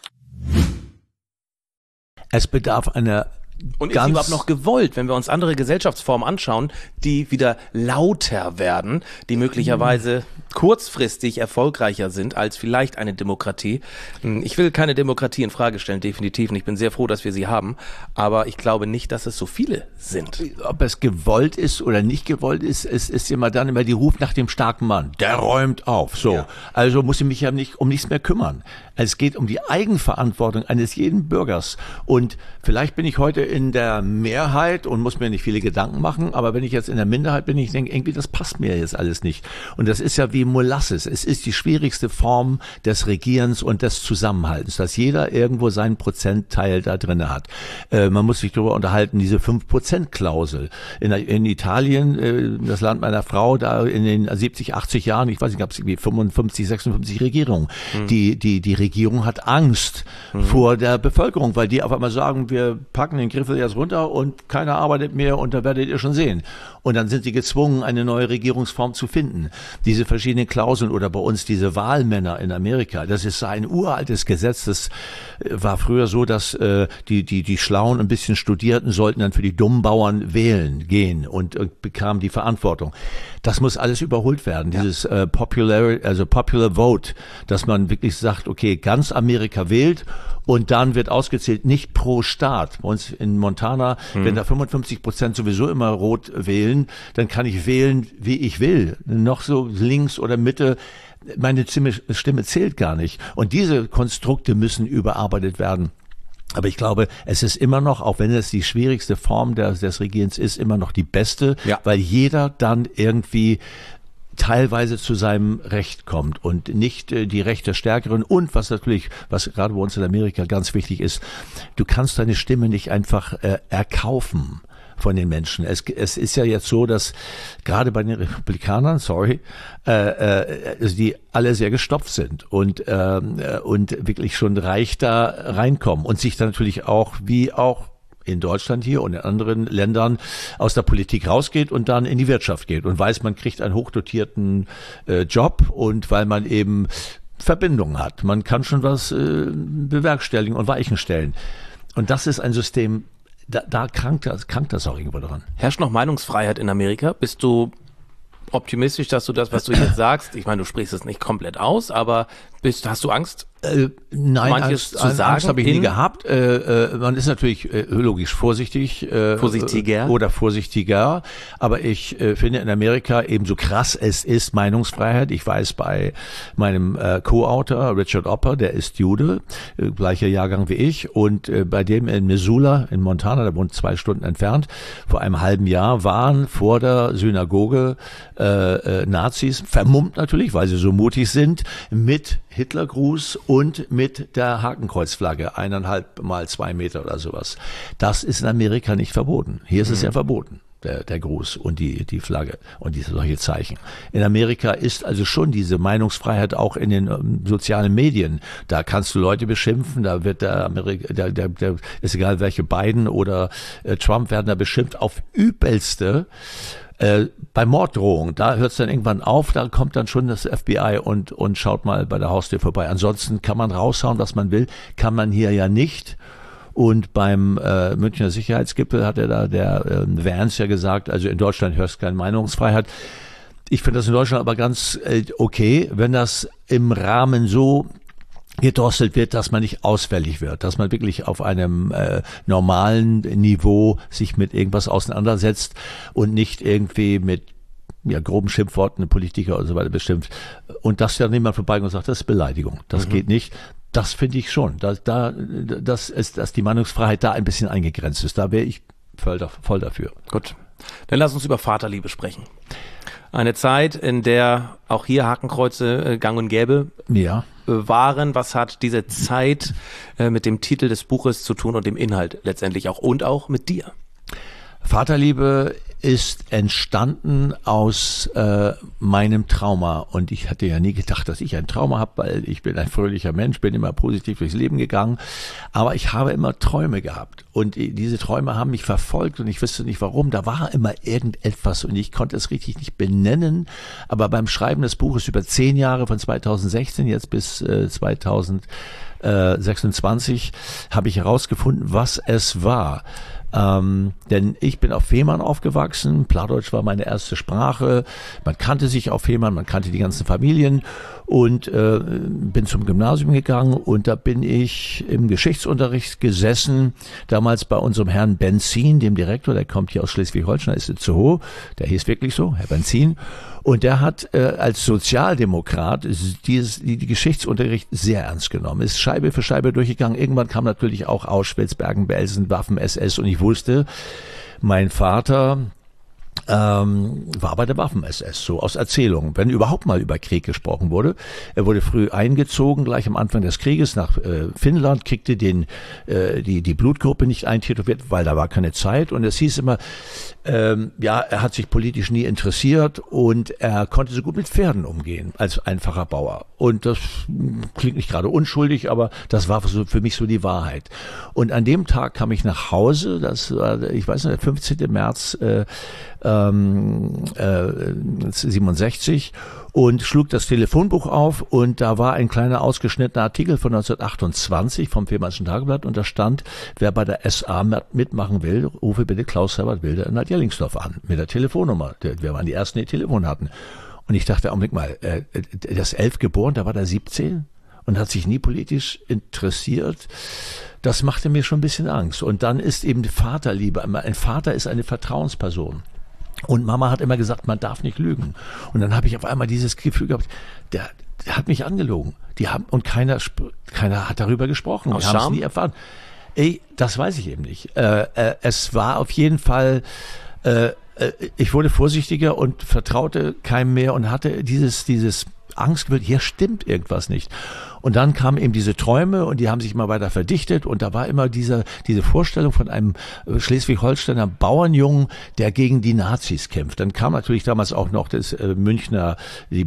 Es bedarf einer Und ist überhaupt noch gewollt, wenn wir uns andere Gesellschaftsformen anschauen, die wieder lauter werden, die möglicherweise kurzfristig erfolgreicher sind als vielleicht eine Demokratie. Ich will keine Demokratie in Frage stellen, definitiv. Und ich bin sehr froh, dass wir sie haben. Aber ich glaube nicht, dass es so viele sind. Ob es gewollt ist oder nicht gewollt ist, es ist immer die Ruf nach dem starken Mann. Der räumt auf. So. Ja. Also muss ich mich ja nicht um nichts mehr kümmern. Es geht um die Eigenverantwortung eines jeden Bürgers. Und vielleicht bin ich heute in der Mehrheit und muss mir nicht viele Gedanken machen, aber wenn ich jetzt in der Minderheit bin, ich denke, irgendwie, das passt mir jetzt alles nicht. Und das ist ja wie Molasses. Es ist die schwierigste Form des Regierens und des Zusammenhaltens, dass jeder irgendwo seinen Prozentteil da drin hat. Man muss sich darüber unterhalten, diese 5%-Klausel. In Italien, das Land meiner Frau, da in den 70, 80 Jahren, ich weiß nicht, gab es irgendwie 55, 56 Regierungen. Die Regierung hat Angst vor der Bevölkerung, weil die auf einmal sagen, wir packen den Griffel jetzt runter und keiner arbeitet mehr und da werdet ihr schon sehen. Und dann sind sie gezwungen, eine neue Regierungsform zu finden. Diese verschiedenen Klauseln oder bei uns diese Wahlmänner in Amerika, das ist ein uraltes Gesetz, das war früher so, dass die Schlauen ein bisschen Studierten sollten dann für die dummen Bauern wählen gehen und bekamen die Verantwortung. Das muss alles überholt werden, dieses Popular Vote, dass man wirklich sagt, okay, ganz Amerika wählt und dann wird ausgezählt, nicht pro Staat. Bei uns in Montana, wenn da 55% sowieso immer rot wählen, dann kann ich wählen, wie ich will. Noch so links oder Mitte. Meine Stimme zählt gar nicht. Und diese Konstrukte müssen überarbeitet werden. Aber ich glaube, es ist immer noch, auch wenn es die schwierigste Form des Regierens ist, immer noch die beste, weil jeder dann irgendwie teilweise zu seinem Recht kommt und nicht die Rechte der Stärkeren. Und was gerade bei uns in Amerika ganz wichtig ist, du kannst deine Stimme nicht einfach erkaufen von den Menschen. Es ist ja jetzt so, dass gerade bei den Republikanern, die alle sehr gestopft sind und wirklich schon reich da reinkommen und sich dann natürlich auch, wie auch in Deutschland hier und in anderen Ländern aus der Politik rausgeht und dann in die Wirtschaft geht und weiß, man kriegt einen hochdotierten Job und weil man eben Verbindungen hat. Man kann schon was bewerkstelligen und Weichen stellen. Und das ist ein System, da krankt das auch irgendwo dran. Herrscht noch Meinungsfreiheit in Amerika? Bist du optimistisch, dass du das, was du jetzt sagst, ich meine, du sprichst es nicht komplett aus, aber hast du Angst? Nein, manches zu sagen? Angst habe ich nie gehabt. Man ist natürlich logisch vorsichtiger. Aber ich finde in Amerika ebenso krass es ist Meinungsfreiheit. Ich weiß bei meinem Co-Autor Richard Opper, der ist Jude, gleicher Jahrgang wie ich, und bei dem in Missoula in Montana, der wohnt 2 Stunden entfernt, vor einem halben Jahr waren vor der Synagoge Nazis, vermummt natürlich, weil sie so mutig sind, mit Hitlergruß und mit der Hakenkreuzflagge, 1,5 mal 2 Meter oder sowas. Das ist in Amerika nicht verboten. Hier ist es ja verboten, der Gruß und die Flagge und solche Zeichen. In Amerika ist also schon diese Meinungsfreiheit auch in den sozialen Medien. Da kannst du Leute beschimpfen, da wird ist egal welche Biden oder Trump werden da beschimpft auf übelste. Bei Morddrohungen, da hört es dann irgendwann auf, da kommt dann schon das FBI und schaut mal bei der Haustür vorbei. Ansonsten kann man raushauen, was man will, kann man hier ja nicht. Und beim Münchner Sicherheitsgipfel hat der Vance ja gesagt, also in Deutschland hörst du keine Meinungsfreiheit. Ich finde das in Deutschland aber ganz okay, wenn das im Rahmen so gedrosselt wird, dass man nicht ausfällig wird, dass man wirklich auf einem normalen Niveau sich mit irgendwas auseinandersetzt und nicht irgendwie mit groben Schimpfworten Politiker und so weiter bestimmt. Und dass ja niemand vorbeigeht und sagt, das ist Beleidigung, das geht nicht. Das finde ich schon, dass die Meinungsfreiheit da ein bisschen eingegrenzt ist. Da wäre ich voll dafür. Gut, dann lass uns über Vaterliebe sprechen. Eine Zeit, in der auch hier Hakenkreuze gang und gäbe waren. Was hat diese Zeit mit dem Titel des Buches zu tun und dem Inhalt letztendlich auch und auch mit dir? Vaterliebe ist entstanden aus meinem Trauma und ich hatte ja nie gedacht, dass ich ein Trauma habe, weil ich bin ein fröhlicher Mensch, bin immer positiv durchs Leben gegangen, aber ich habe immer Träume gehabt und diese Träume haben mich verfolgt und ich wusste nicht warum, da war immer irgendetwas und ich konnte es richtig nicht benennen, aber beim Schreiben des Buches über 10 Jahre von 2016 jetzt bis 2026 habe ich herausgefunden, was es war. Denn ich bin auf Fehmarn aufgewachsen, Plattdeutsch war meine erste Sprache, man kannte sich auf Fehmarn, man kannte die ganzen Familien und bin zum Gymnasium gegangen und da bin ich im Geschichtsunterricht gesessen, damals bei unserem Herrn Benzin, dem Direktor, der kommt hier aus Schleswig-Holstein, ist Itzehoe, der hieß wirklich so, Herr Benzin. Und der hat als Sozialdemokrat die Geschichtsunterricht sehr ernst genommen, ist Scheibe für Scheibe durchgegangen. Irgendwann kam natürlich auch Auschwitz, Bergen-Belsen, Waffen-SS und ich wusste, mein Vater war bei der Waffen-SS, so aus Erzählungen, wenn überhaupt mal über Krieg gesprochen wurde. Er wurde früh eingezogen, gleich am Anfang des Krieges nach Finnland, kriegte die Blutgruppe nicht eintätowiert, weil da war keine Zeit und es hieß immer, Ja, er hat sich politisch nie interessiert und er konnte so gut mit Pferden umgehen als einfacher Bauer. Und das klingt nicht gerade unschuldig, aber das war so für mich so die Wahrheit. Und an dem Tag kam ich nach Hause, das war, ich weiß nicht, der 15. März 67 und schlug das Telefonbuch auf und da war ein kleiner ausgeschnittener Artikel von 1928 vom Fehmarnischen Tageblatt und da stand, wer bei der SA mitmachen will, rufe bitte Klaus-Herbert Wilder in Bad Jellingsdorf an mit der Telefonnummer. Wir waren die Ersten, die Telefon hatten. Und ich dachte, Augenblick mal, der ist 11 geboren, da war der 17 und hat sich nie politisch interessiert. Das machte mir schon ein bisschen Angst. Und dann ist eben die Vaterliebe. Ein Vater ist eine Vertrauensperson. Und Mama hat immer gesagt, man darf nicht lügen. Und dann habe ich auf einmal dieses Gefühl gehabt, der hat mich angelogen. Und keiner hat darüber gesprochen. Aus Wir haben es Scham? nie erfahren. Das weiß ich eben nicht. Es war auf jeden Fall, ich wurde vorsichtiger und vertraute keinem mehr und hatte dieses Angstgefühl, hier stimmt irgendwas nicht. Und dann kamen eben diese Träume und die haben sich immer weiter verdichtet und da war immer diese Vorstellung von einem Schleswig-Holsteiner Bauernjungen, der gegen die Nazis kämpft. Dann kam natürlich damals auch noch die Münchner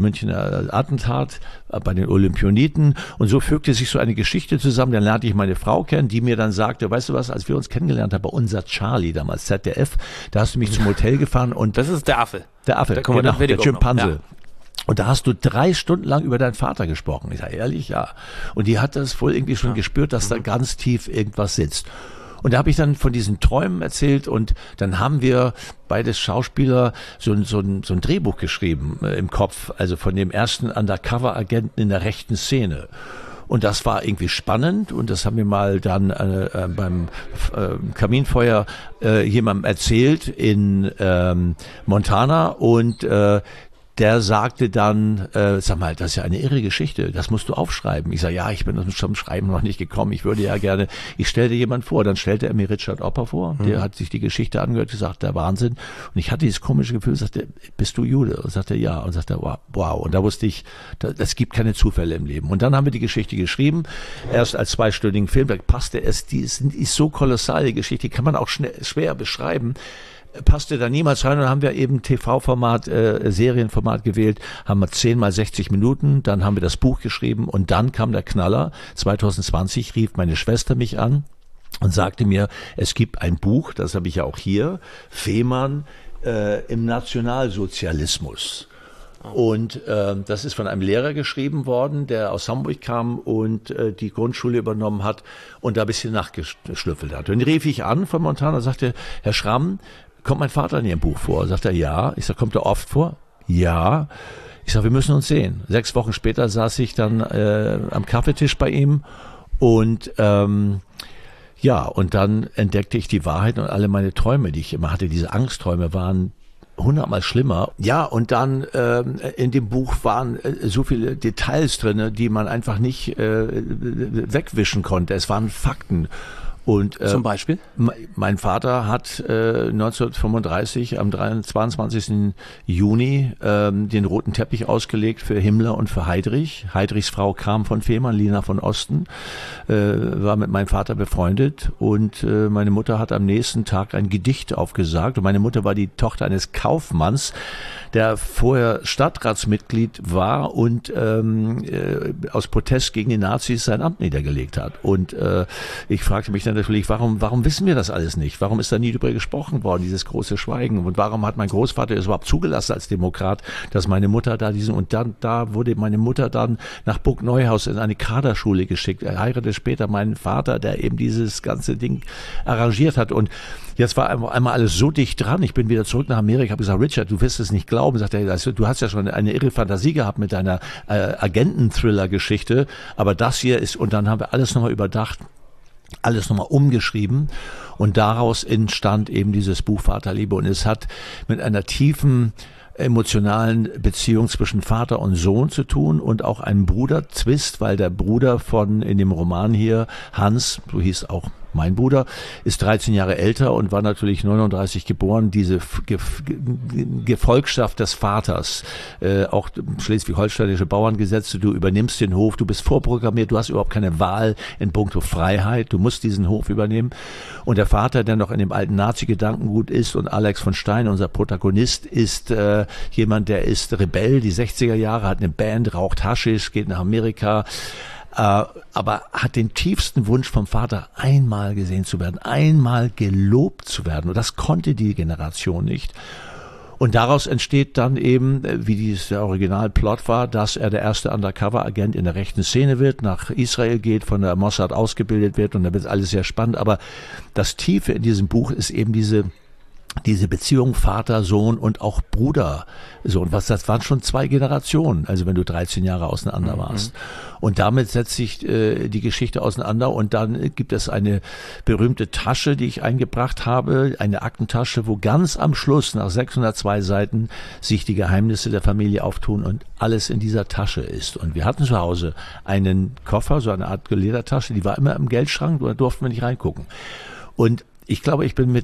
Attentat bei den Olympioniten und so fügte sich so eine Geschichte zusammen. Dann lernte ich meine Frau kennen, die mir dann sagte, weißt du was, als wir uns kennengelernt haben, bei unser Charlie damals, ZDF, da hast du mich zum Hotel gefahren und Das ist der Affe. der Affe, Kommandant genau, der Weddick auch noch. Schimpanse. Ja. Und da hast du 3 Stunden lang über deinen Vater gesprochen. Ich sage, ehrlich, ja. Und die hat das wohl irgendwie schon gespürt, dass da ganz tief irgendwas sitzt. Und da habe ich dann von diesen Träumen erzählt und dann haben wir beide Schauspieler so ein Drehbuch geschrieben im Kopf, also von dem ersten Undercover-Agenten in der rechten Szene. Und das war irgendwie spannend und das haben wir mal dann beim Kaminfeuer jemandem erzählt in Montana und der sagte dann, sag mal, das ist ja eine irre Geschichte, das musst du aufschreiben. Ich sage, ja, ich bin zum Schreiben noch nicht gekommen, ich würde ja gerne, ich stelle dir jemand vor. Dann stellte er mir Richard Opper vor, der hat sich die Geschichte angehört, gesagt, der Wahnsinn. Und ich hatte dieses komische Gefühl, sagte, bist du Jude? Und sagte, ja. Und sagte, wow. Und da wusste ich, es gibt keine Zufälle im Leben. Und dann haben wir die Geschichte geschrieben, erst als 2-stündigen Film, da passte es, die ist so kolossal, die Geschichte, die kann man auch schwer beschreiben. Passte da niemals rein und dann haben wir eben TV-Format, Serienformat gewählt, haben wir 10 mal 60 Minuten, dann haben wir das Buch geschrieben und dann kam der Knaller. 2020 rief meine Schwester mich an und sagte mir, es gibt ein Buch, das habe ich ja auch hier, Fehmarn im Nationalsozialismus. Und das ist von einem Lehrer geschrieben worden, der aus Hamburg kam und die Grundschule übernommen hat und da ein bisschen nachgeschlüffelt hat. Und den rief ich an von Montana und sagte, Herr Schramm, kommt mein Vater in Ihrem Buch vor? Sagt er, ja. Ich sage, kommt er oft vor? Ja. Ich sage, wir müssen uns sehen. 6 Wochen später saß ich dann am Kaffeetisch bei ihm und ja, und dann entdeckte ich die Wahrheit und alle meine Träume, die ich immer hatte, diese Angstträume waren 100-mal schlimmer. Ja, und dann in dem Buch waren so viele Details drin, die man einfach nicht wegwischen konnte. Es waren Fakten. Und, Zum Beispiel? Mein Vater hat 1935 am 22. Juni den roten Teppich ausgelegt für Himmler und für Heydrich. Heydrichs Frau kam von Fehmarn, Lina von Osten, war mit meinem Vater befreundet und meine Mutter hat am nächsten Tag ein Gedicht aufgesagt. Und meine Mutter war die Tochter eines Kaufmanns, der vorher Stadtratsmitglied war und aus Protest gegen die Nazis sein Amt niedergelegt hat. Und ich fragte mich dann natürlich, warum wissen wir das alles nicht? Warum ist da nie drüber gesprochen worden, dieses große Schweigen? Und warum hat mein Großvater es überhaupt zugelassen als Demokrat, dass meine Mutter und dann da wurde meine Mutter dann nach Burg Neuhaus in eine Kaderschule geschickt. Er heiratete später meinen Vater, der eben dieses ganze Ding arrangiert hat. Und jetzt war einmal alles so dicht dran. Ich bin wieder zurück nach Amerika, habe gesagt, Richard, du wirst es nicht glauben. Sagt er, du hast ja schon eine irre Fantasie gehabt mit deiner Agenten-Thriller-Geschichte. Aber das hier ist, und dann haben wir alles nochmal überdacht, alles nochmal umgeschrieben und daraus entstand eben dieses Buch Vaterliebe und es hat mit einer tiefen emotionalen Beziehung zwischen Vater und Sohn zu tun und auch einem Bruder-Twist, weil der Bruder in dem Roman hier, Hans, so hieß auch Mein Bruder ist 13 Jahre älter und war natürlich 39 geboren. Diese Gefolgschaft des Vaters, auch schleswig-holsteinische Bauerngesetze, du übernimmst den Hof, du bist vorprogrammiert, du hast überhaupt keine Wahl in puncto Freiheit, du musst diesen Hof übernehmen. Und der Vater, der noch in dem alten Nazi-Gedankengut ist, und Alex von Stein, unser Protagonist, ist jemand, der ist Rebell, die 60er Jahre, hat eine Band, raucht Haschisch, geht nach Amerika, aber hat den tiefsten Wunsch vom Vater, einmal gesehen zu werden, einmal gelobt zu werden. Und das konnte die Generation nicht. Und daraus entsteht dann eben, wie der Originalplot war, dass er der erste Undercover-Agent in der rechten Szene wird, nach Israel geht, von der Mossad ausgebildet wird, und da wird alles sehr spannend. Aber das Tiefe in diesem Buch ist eben diese Beziehung Vater, Sohn und auch Bruder, Sohn. Das waren schon 2 Generationen, also wenn du 13 Jahre auseinander warst. Und damit setzt sich die Geschichte auseinander, und dann gibt es eine berühmte Tasche, die ich eingebracht habe, eine Aktentasche, wo ganz am Schluss nach 602 Seiten sich die Geheimnisse der Familie auftun und alles in dieser Tasche ist. Und wir hatten zu Hause einen Koffer, so eine Art Ledertasche, die war immer im Geldschrank, da durften wir nicht reingucken. Und ich glaube, ich bin mit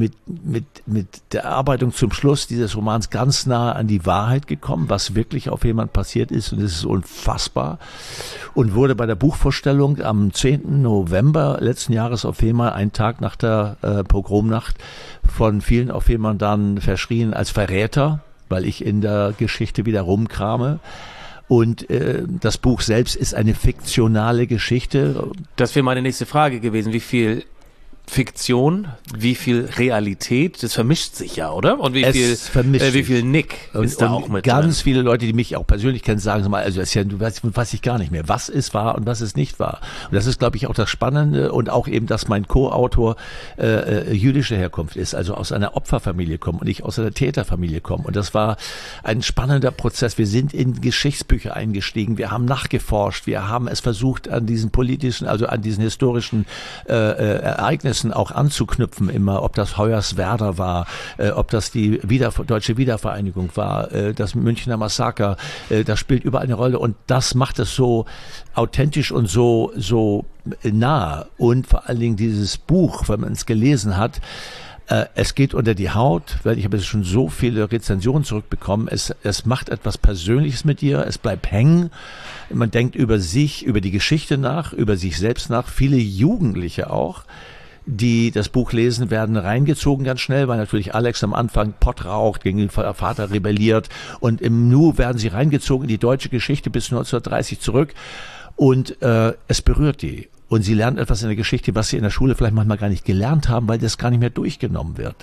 der Erarbeitung zum Schluss dieses Romans ganz nah an die Wahrheit gekommen, was wirklich auf jemand passiert ist, und es ist unfassbar, und wurde bei der Buchvorstellung am 10. November letzten Jahres auf Fehmarn, einen Tag nach der Pogromnacht, von vielen auf Fehmarn dann verschrien als Verräter, weil ich in der Geschichte wieder rumkrame. Und das Buch selbst ist eine fiktionale Geschichte. Das wäre meine nächste Frage gewesen. Wie viel Fiktion, wie viel Realität, das vermischt sich ja, oder? Und wie viel Nick ist da auch mit ganz drin? Viele Leute, die mich auch persönlich kennen, sagen so mal, also das ist ja, du weiß ich gar nicht mehr, was ist wahr und was ist nicht wahr. Und das ist, glaube ich, auch das Spannende, und auch eben, dass mein Co-Autor jüdischer Herkunft ist, also aus einer Opferfamilie kommt und ich aus einer Täterfamilie komme. Und das war ein spannender Prozess. Wir sind in Geschichtsbücher eingestiegen, wir haben nachgeforscht, wir haben es versucht, an diesen politischen, also an diesen historischen Ereignissen auch anzuknüpfen immer, ob das Hoyerswerda war, ob das die deutsche Wiedervereinigung war, das Münchner Massaker, das spielt überall eine Rolle, und das macht es so authentisch und so nah. Und vor allen Dingen dieses Buch, wenn man es gelesen hat, es geht unter die Haut, weil ich habe jetzt schon so viele Rezensionen zurückbekommen. Es macht etwas Persönliches mit dir, es bleibt hängen. Man denkt über sich, über die Geschichte nach, über sich selbst nach. Viele Jugendliche auch, die das Buch lesen, werden reingezogen ganz schnell, weil natürlich Alex am Anfang Pott raucht, gegen den Vater rebelliert, und im Nu werden sie reingezogen in die deutsche Geschichte bis 1930 zurück, und es berührt die. Und sie lernen etwas in der Geschichte, was sie in der Schule vielleicht manchmal gar nicht gelernt haben, weil das gar nicht mehr durchgenommen wird.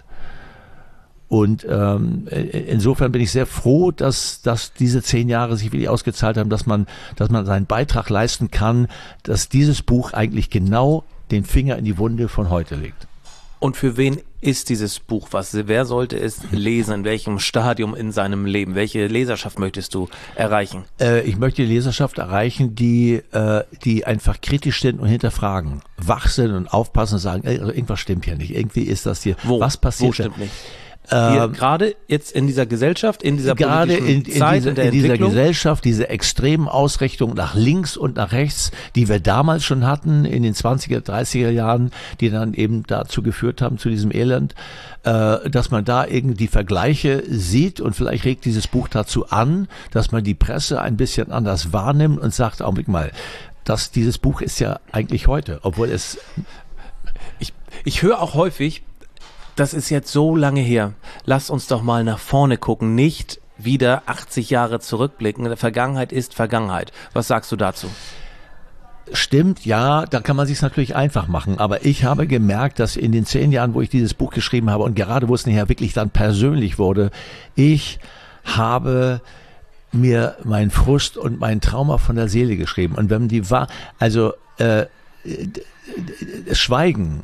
Und insofern bin ich sehr froh, dass diese 10 Jahre sich wirklich ausgezahlt haben, dass man seinen Beitrag leisten kann, dass dieses Buch eigentlich genau den Finger in die Wunde von heute legt. Und für wen ist dieses Buch was? Wer sollte es lesen? In welchem Stadium in seinem Leben? Welche Leserschaft möchtest du erreichen? Ich möchte die Leserschaft erreichen, die einfach kritisch sind und hinterfragen, wach sind und aufpassen und sagen, irgendwas stimmt hier nicht. Irgendwie ist das hier. Was passiert? Wo stimmt nicht? Gerade jetzt in dieser Gesellschaft, in dieser politischen Zeit, in dieser Gesellschaft, diese extremen Ausrichtungen nach links und nach rechts, die wir damals schon hatten in den 20er, 30er Jahren, die dann eben dazu geführt haben, zu diesem Elend, dass man da irgendwie Vergleiche sieht, und vielleicht regt dieses Buch dazu an, dass man die Presse ein bisschen anders wahrnimmt und sagt, Augenblick mal, dieses Buch ist ja eigentlich heute, obwohl es... Ich höre auch häufig, das ist jetzt so lange her. Lass uns doch mal nach vorne gucken, nicht wieder 80 Jahre zurückblicken. Vergangenheit ist Vergangenheit. Was sagst du dazu? Stimmt, ja, da kann man sich's natürlich einfach machen. Aber ich habe gemerkt, dass in den 10 Jahren, wo ich dieses Buch geschrieben habe, und gerade wo es nachher wirklich dann persönlich wurde, ich habe mir meinen Frust und mein Trauma von der Seele geschrieben. Und wenn die war, also Schweigen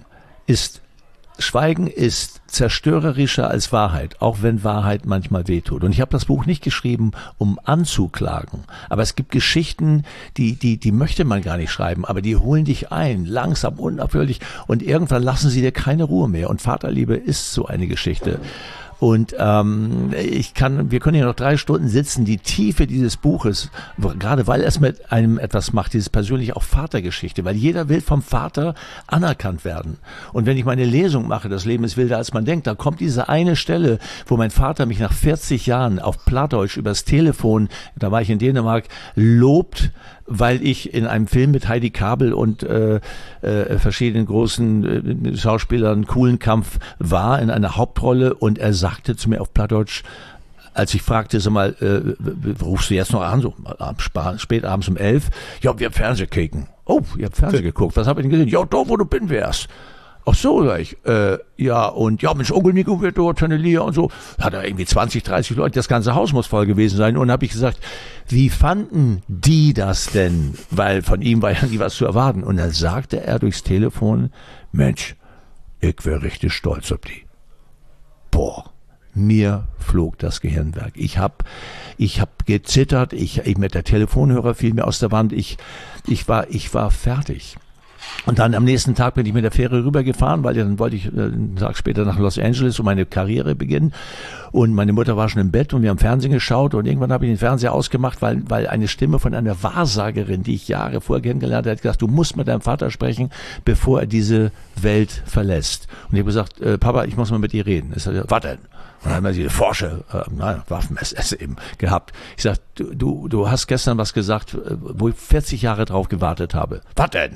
ist zerstörerischer als Wahrheit, auch wenn Wahrheit manchmal wehtut. Und ich habe das Buch nicht geschrieben, um anzuklagen. Aber es gibt Geschichten, die möchte man gar nicht schreiben, aber die holen dich ein, langsam, unaufhörlich, und irgendwann lassen sie dir keine Ruhe mehr. Und Vaterliebe ist so eine Geschichte. Und wir können hier noch 3 Stunden sitzen. Die Tiefe dieses Buches, gerade weil es mit einem etwas macht, dieses persönliche auch Vatergeschichte, weil jeder will vom Vater anerkannt werden. Und wenn ich meine Lesung mache, das Leben ist wilder als man denkt, da kommt diese eine Stelle, wo mein Vater mich nach 40 Jahren auf Plattdeutsch übers Telefon, da war ich in Dänemark, lobt, weil ich in einem Film mit Heidi Kabel und verschiedenen großen Schauspielern coolen Kampf war, in einer Hauptrolle, und er sagte zu mir auf Plattdeutsch, als ich fragte, sag mal, rufst du jetzt noch an, so spät abends um 11? Ja, wir haben Fernsehen kicken. Oh, ihr habt Fernsehen geguckt. Was habt ihr denn gesehen? Ja, da, wo du bin wärst. Ach so, sag ich. Ja, und ja, Mensch, Onkel Nico wird dort, Tante Lia und so. Hat er irgendwie 20, 30 Leute, das ganze Haus muss voll gewesen sein. Und habe ich gesagt, wie fanden die das denn? Weil von ihm war ja nie was zu erwarten. Und dann sagte er durchs Telefon, Mensch, ich wäre richtig stolz auf die. Boah, mir flog das Gehirnwerk. Ich hab gezittert, ich mit der Telefonhörer fiel mir aus der Wand, ich war fertig. Und dann am nächsten Tag bin ich mit der Fähre rübergefahren, weil dann wollte ich einen Tag später nach Los Angeles und meine Karriere beginnen. Und meine Mutter war schon im Bett und wir haben Fernsehen geschaut und irgendwann habe ich den Fernseher ausgemacht, weil eine Stimme von einer Wahrsagerin, die ich Jahre vorher kennengelernt habe, hat gesagt, du musst mit deinem Vater sprechen, bevor er diese Welt verlässt. Und ich habe gesagt, Papa, ich muss mal mit dir reden. Ich sage, was denn? Und dann haben wir diese Waffen-SS eben gehabt. Ich sage, du hast gestern was gesagt, wo ich 40 Jahre drauf gewartet habe. Was denn?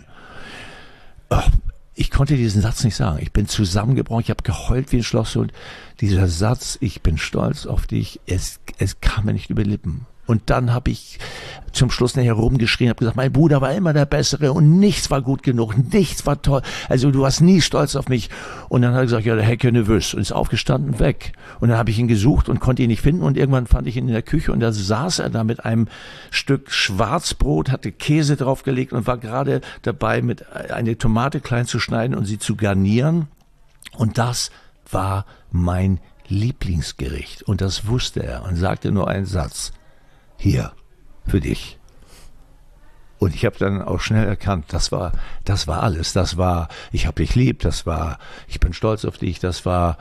Ich konnte diesen Satz nicht sagen. Ich bin zusammengebrochen, ich habe geheult wie ein Schlosshund. Dieser Satz, ich bin stolz auf dich, es kam mir nicht über die Lippen. Und dann habe ich zum Schluss nachher rumgeschrien, habe gesagt, mein Bruder war immer der Bessere und nichts war gut genug, nichts war toll. Also du warst nie stolz auf mich. Und dann hat er gesagt, ja, der Hecke nervös. Und ist aufgestanden und weg. Und dann habe ich ihn gesucht und konnte ihn nicht finden. Und irgendwann fand ich ihn in der Küche und da saß er da mit einem Stück Schwarzbrot, hatte Käse draufgelegt und war gerade dabei, mit eine Tomate klein zu schneiden und sie zu garnieren. Und das war mein Lieblingsgericht. Und das wusste er und sagte nur einen Satz. Hier, für dich. Und ich habe dann auch schnell erkannt, das war alles. Das war, ich habe dich lieb, das war, ich bin stolz auf dich, das war,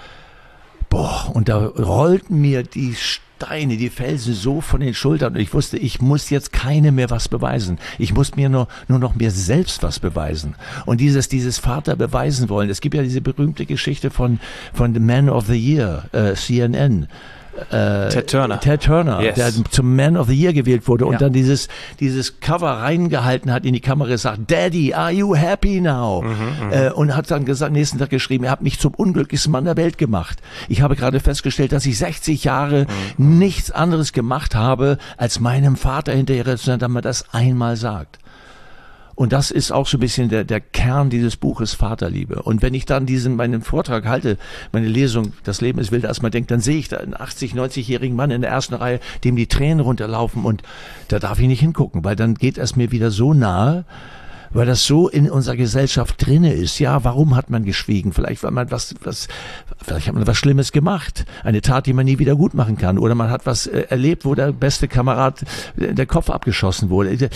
und da rollten mir die Steine, die Felsen so von den Schultern und ich wusste, ich muss jetzt keine mehr was beweisen. Ich muss mir nur noch mir selbst was beweisen. Und dieses Vater beweisen wollen, es gibt ja diese berühmte Geschichte von The Man of the Year, CNN. Ted Turner, yes. Der zum Man of the Year gewählt wurde und dann dieses Cover reingehalten hat in die Kamera gesagt, Daddy, are you happy now? Und hat dann nächsten Tag geschrieben, er hat mich zum unglücklichsten Mann der Welt gemacht. Ich habe gerade festgestellt, dass ich 60 Jahre nichts anderes gemacht habe, als meinem Vater hinterher zu sein, damit man das einmal sagt. Und das ist auch so ein bisschen der Kern dieses Buches Vaterliebe. Und wenn ich dann meinen Vortrag halte, meine Lesung, das Leben ist wilder als man denkt, dann sehe ich da einen 80-, 90-jährigen Mann in der ersten Reihe, dem die Tränen runterlaufen und da darf ich nicht hingucken, weil dann geht es mir wieder so nahe, weil das so in unserer Gesellschaft drinne ist. Ja, warum hat man geschwiegen? Vielleicht weil man vielleicht hat man was Schlimmes gemacht. Eine Tat, die man nie wieder gut machen kann. Oder man hat was erlebt, wo der beste Kamerad der Kopf abgeschossen wurde.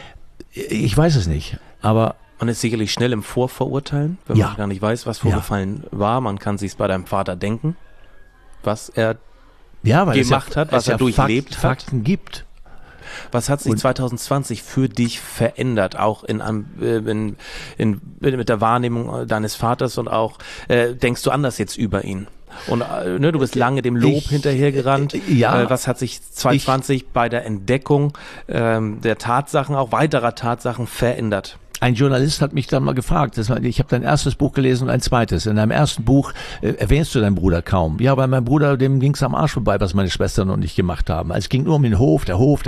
Ich weiß es nicht, aber... Man ist sicherlich schnell im Vorverurteilen, wenn man gar nicht weiß, was vorgefallen war. Man kann sich's bei deinem Vater denken, was er gemacht hat, was er durchlebt hat. Fakten gibt. Was hat sich 2020 für dich verändert, auch mit der Wahrnehmung deines Vaters und auch, denkst du anders jetzt über ihn? Und du bist lange dem Lob hinterhergerannt. Was hat sich 2020 bei der Entdeckung der Tatsachen, auch weiterer Tatsachen verändert? Ein Journalist hat mich dann mal gefragt, ich habe dein erstes Buch gelesen und ein zweites. In deinem ersten Buch erwähnst du deinen Bruder kaum. Ja, weil mein Bruder, dem ging's am Arsch vorbei, was meine Schwestern und ich gemacht haben. Es ging nur um den Hof, der Hof.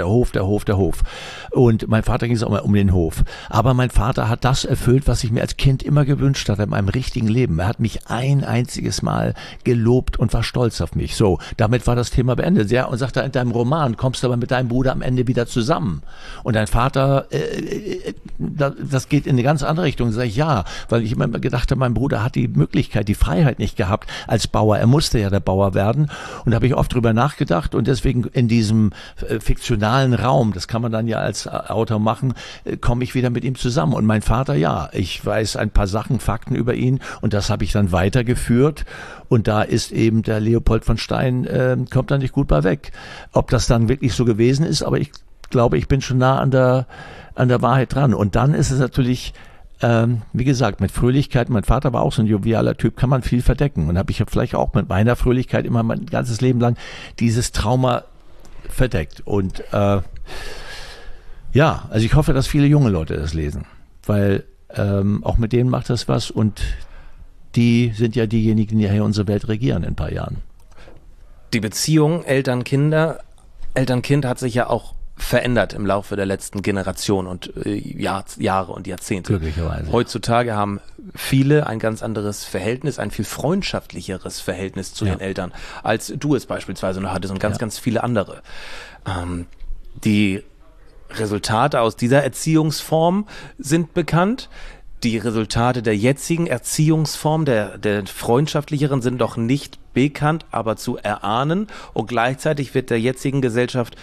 Und mein Vater ging es auch mal um den Hof. Aber mein Vater hat das erfüllt, was ich mir als Kind immer gewünscht hatte in meinem richtigen Leben. Er hat mich ein einziges Mal gelobt und war stolz auf mich. So, damit war das Thema beendet. Ja, und sagte, in deinem Roman kommst du aber mit deinem Bruder am Ende wieder zusammen. Und dein Vater, das das geht in eine ganz andere Richtung. Sag ich, ja, weil ich immer gedacht habe, mein Bruder hat die Möglichkeit, die Freiheit nicht gehabt als Bauer. Er musste ja der Bauer werden. Und da habe ich oft drüber nachgedacht und deswegen in diesem fiktionalen Raum, das kann man dann ja als Autor machen, komme ich wieder mit ihm zusammen. Und mein Vater, ja, ich weiß ein paar Sachen, Fakten über ihn und das habe ich dann weitergeführt. Und da ist eben der Leopold von Stein, kommt da nicht gut bei weg. Ob das dann wirklich so gewesen ist, aber ich glaube, ich bin schon nah an der Wahrheit dran. Und dann ist es natürlich, wie gesagt, mit Fröhlichkeit, mein Vater war auch so ein jovialer Typ, kann man viel verdecken. Und habe ich vielleicht auch mit meiner Fröhlichkeit immer mein ganzes Leben lang dieses Trauma verdeckt. Und ja, also ich hoffe, dass viele junge Leute das lesen, weil auch mit denen macht das was und die sind ja diejenigen, die hier unsere Welt regieren in ein paar Jahren. Die Beziehung Eltern-Kinder, Eltern-Kind hat sich ja auch verändert im Laufe der letzten Generation und Jahre und Jahrzehnte. Glücklicherweise. Heutzutage haben viele ein ganz anderes Verhältnis, ein viel freundschaftlicheres Verhältnis zu den Eltern, als du es beispielsweise noch hattest und ganz viele andere. Die Resultate aus dieser Erziehungsform sind bekannt. Die Resultate der jetzigen Erziehungsform, der freundschaftlicheren, sind noch nicht bekannt, aber zu erahnen. Und gleichzeitig wird der jetzigen Gesellschaft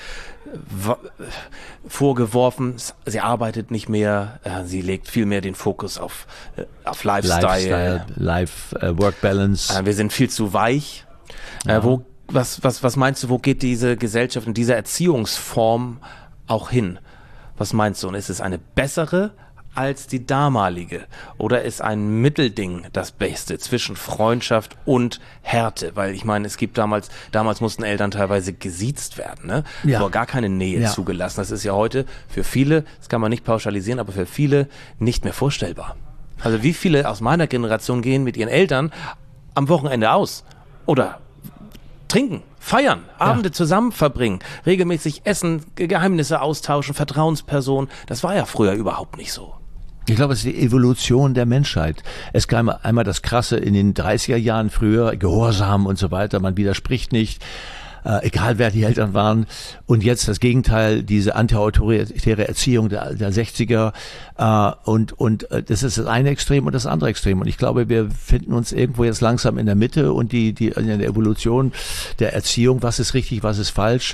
vorgeworfen, sie arbeitet nicht mehr, sie legt viel mehr den Fokus auf Lifestyle, Work-Balance. Wir sind viel zu weich. Ja. Was meinst du, wo geht diese Gesellschaft und diese Erziehungsform auch hin? Was meinst du? Und ist es eine bessere als die damalige? Oder ist ein Mittelding das Beste zwischen Freundschaft und Härte? Weil ich meine, es gibt damals mussten Eltern teilweise gesiezt werden, ne? Ja. Aber gar keine Nähe zugelassen. Das ist ja heute für viele, das kann man nicht pauschalisieren, aber für viele nicht mehr vorstellbar. Also wie viele aus meiner Generation gehen mit ihren Eltern am Wochenende aus? Oder trinken, feiern, Abende zusammen verbringen, regelmäßig essen, Geheimnisse austauschen, Vertrauenspersonen. Das war ja früher überhaupt nicht so. Ich glaube, es ist die Evolution der Menschheit. Es kam einmal das Krasse in den 30er Jahren früher, Gehorsam und so weiter, man widerspricht nicht, egal wer die Eltern waren. Und jetzt das Gegenteil, diese antiautoritäre Erziehung der 60er. Und das ist das eine Extrem und das andere Extrem. Und ich glaube, wir finden uns irgendwo jetzt langsam in der Mitte und die in der Evolution der Erziehung, was ist richtig, was ist falsch,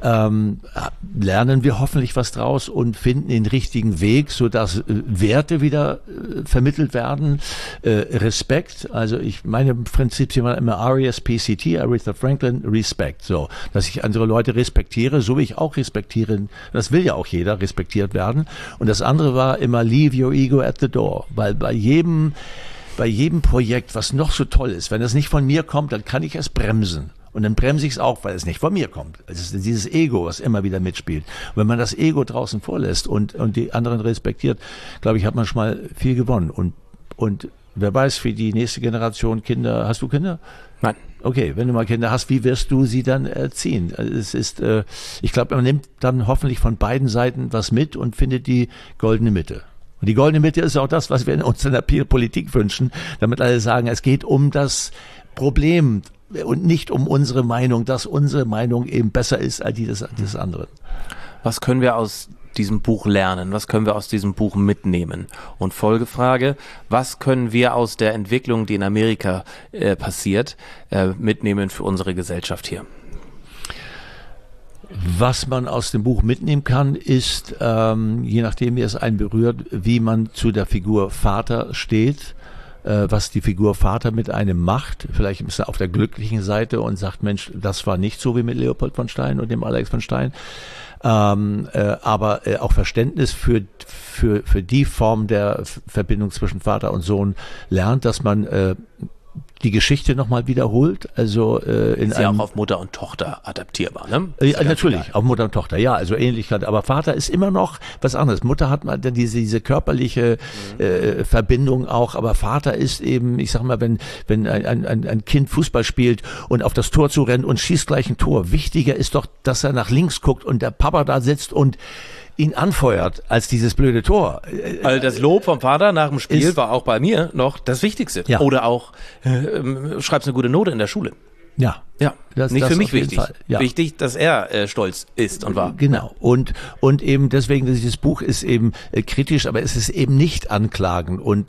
lernen wir hoffentlich was draus und finden den richtigen Weg, sodass Werte wieder vermittelt werden. Respekt, also meine Prinzipien waren immer RESPCT, Aretha Franklin, Respect. So, dass ich andere Leute respektiere, so wie ich auch respektiere. Das will ja auch jeder, respektiert werden. Und das andere war immer leave your ego at the door, weil bei jedem Projekt, was noch so toll ist, wenn es nicht von mir kommt, dann kann ich es bremsen. Und dann bremse ich es auch, weil es nicht von mir kommt. Es ist dieses Ego, was immer wieder mitspielt. Und wenn man das Ego draußen vorlässt und die anderen respektiert, glaube ich, hat man schon mal viel gewonnen. Und wer weiß, für die nächste Generation Kinder, hast du Kinder? Nein. Okay, wenn du mal Kinder hast, wie wirst du sie dann erziehen? Es ist, ich glaube, man nimmt dann hoffentlich von beiden Seiten was mit und findet die goldene Mitte. Und die goldene Mitte ist auch das, was wir uns in der Politik wünschen, damit alle sagen, es geht um das Problem und nicht um unsere Meinung, dass unsere Meinung eben besser ist als die des anderen. Was können wir aus diesem Buch lernen? Was können wir aus diesem Buch mitnehmen? Und Folgefrage, was können wir aus der Entwicklung, die in Amerika passiert, mitnehmen für unsere Gesellschaft hier? Was man aus dem Buch mitnehmen kann, ist, je nachdem, wie es einen berührt, wie man zu der Figur Vater steht, was die Figur Vater mit einem macht. Vielleicht ist er auf der glücklichen Seite und sagt, Mensch, das war nicht so wie mit Leopold von Stein und dem Alex von Stein. Aber auch Verständnis für die Form der Verbindung zwischen Vater und Sohn lernt, dass man die Geschichte nochmal wiederholt. Also ist ja auch auf Mutter und Tochter adaptierbar, ne? Natürlich, auf Mutter und Tochter, ja, also Ähnlichkeit. Aber Vater ist immer noch was anderes. Mutter hat mal diese körperliche Verbindung auch, aber Vater ist eben, ich sag mal, wenn ein Kind Fußball spielt und auf das Tor zurennt und schießt gleich ein Tor. Wichtiger ist doch, dass er nach links guckt und der Papa da sitzt und ihn anfeuert als dieses blöde Tor. Also das Lob vom Vater nach dem Spiel war auch bei mir noch das Wichtigste. Ja. Oder auch, schreibst eine gute Note in der Schule. Ja. Ja, Das für mich auf jeden wichtig. Fall, ja. Wichtig, dass er stolz ist und war. Genau. Und eben deswegen, dieses Buch ist eben kritisch, aber es ist eben nicht anklagend und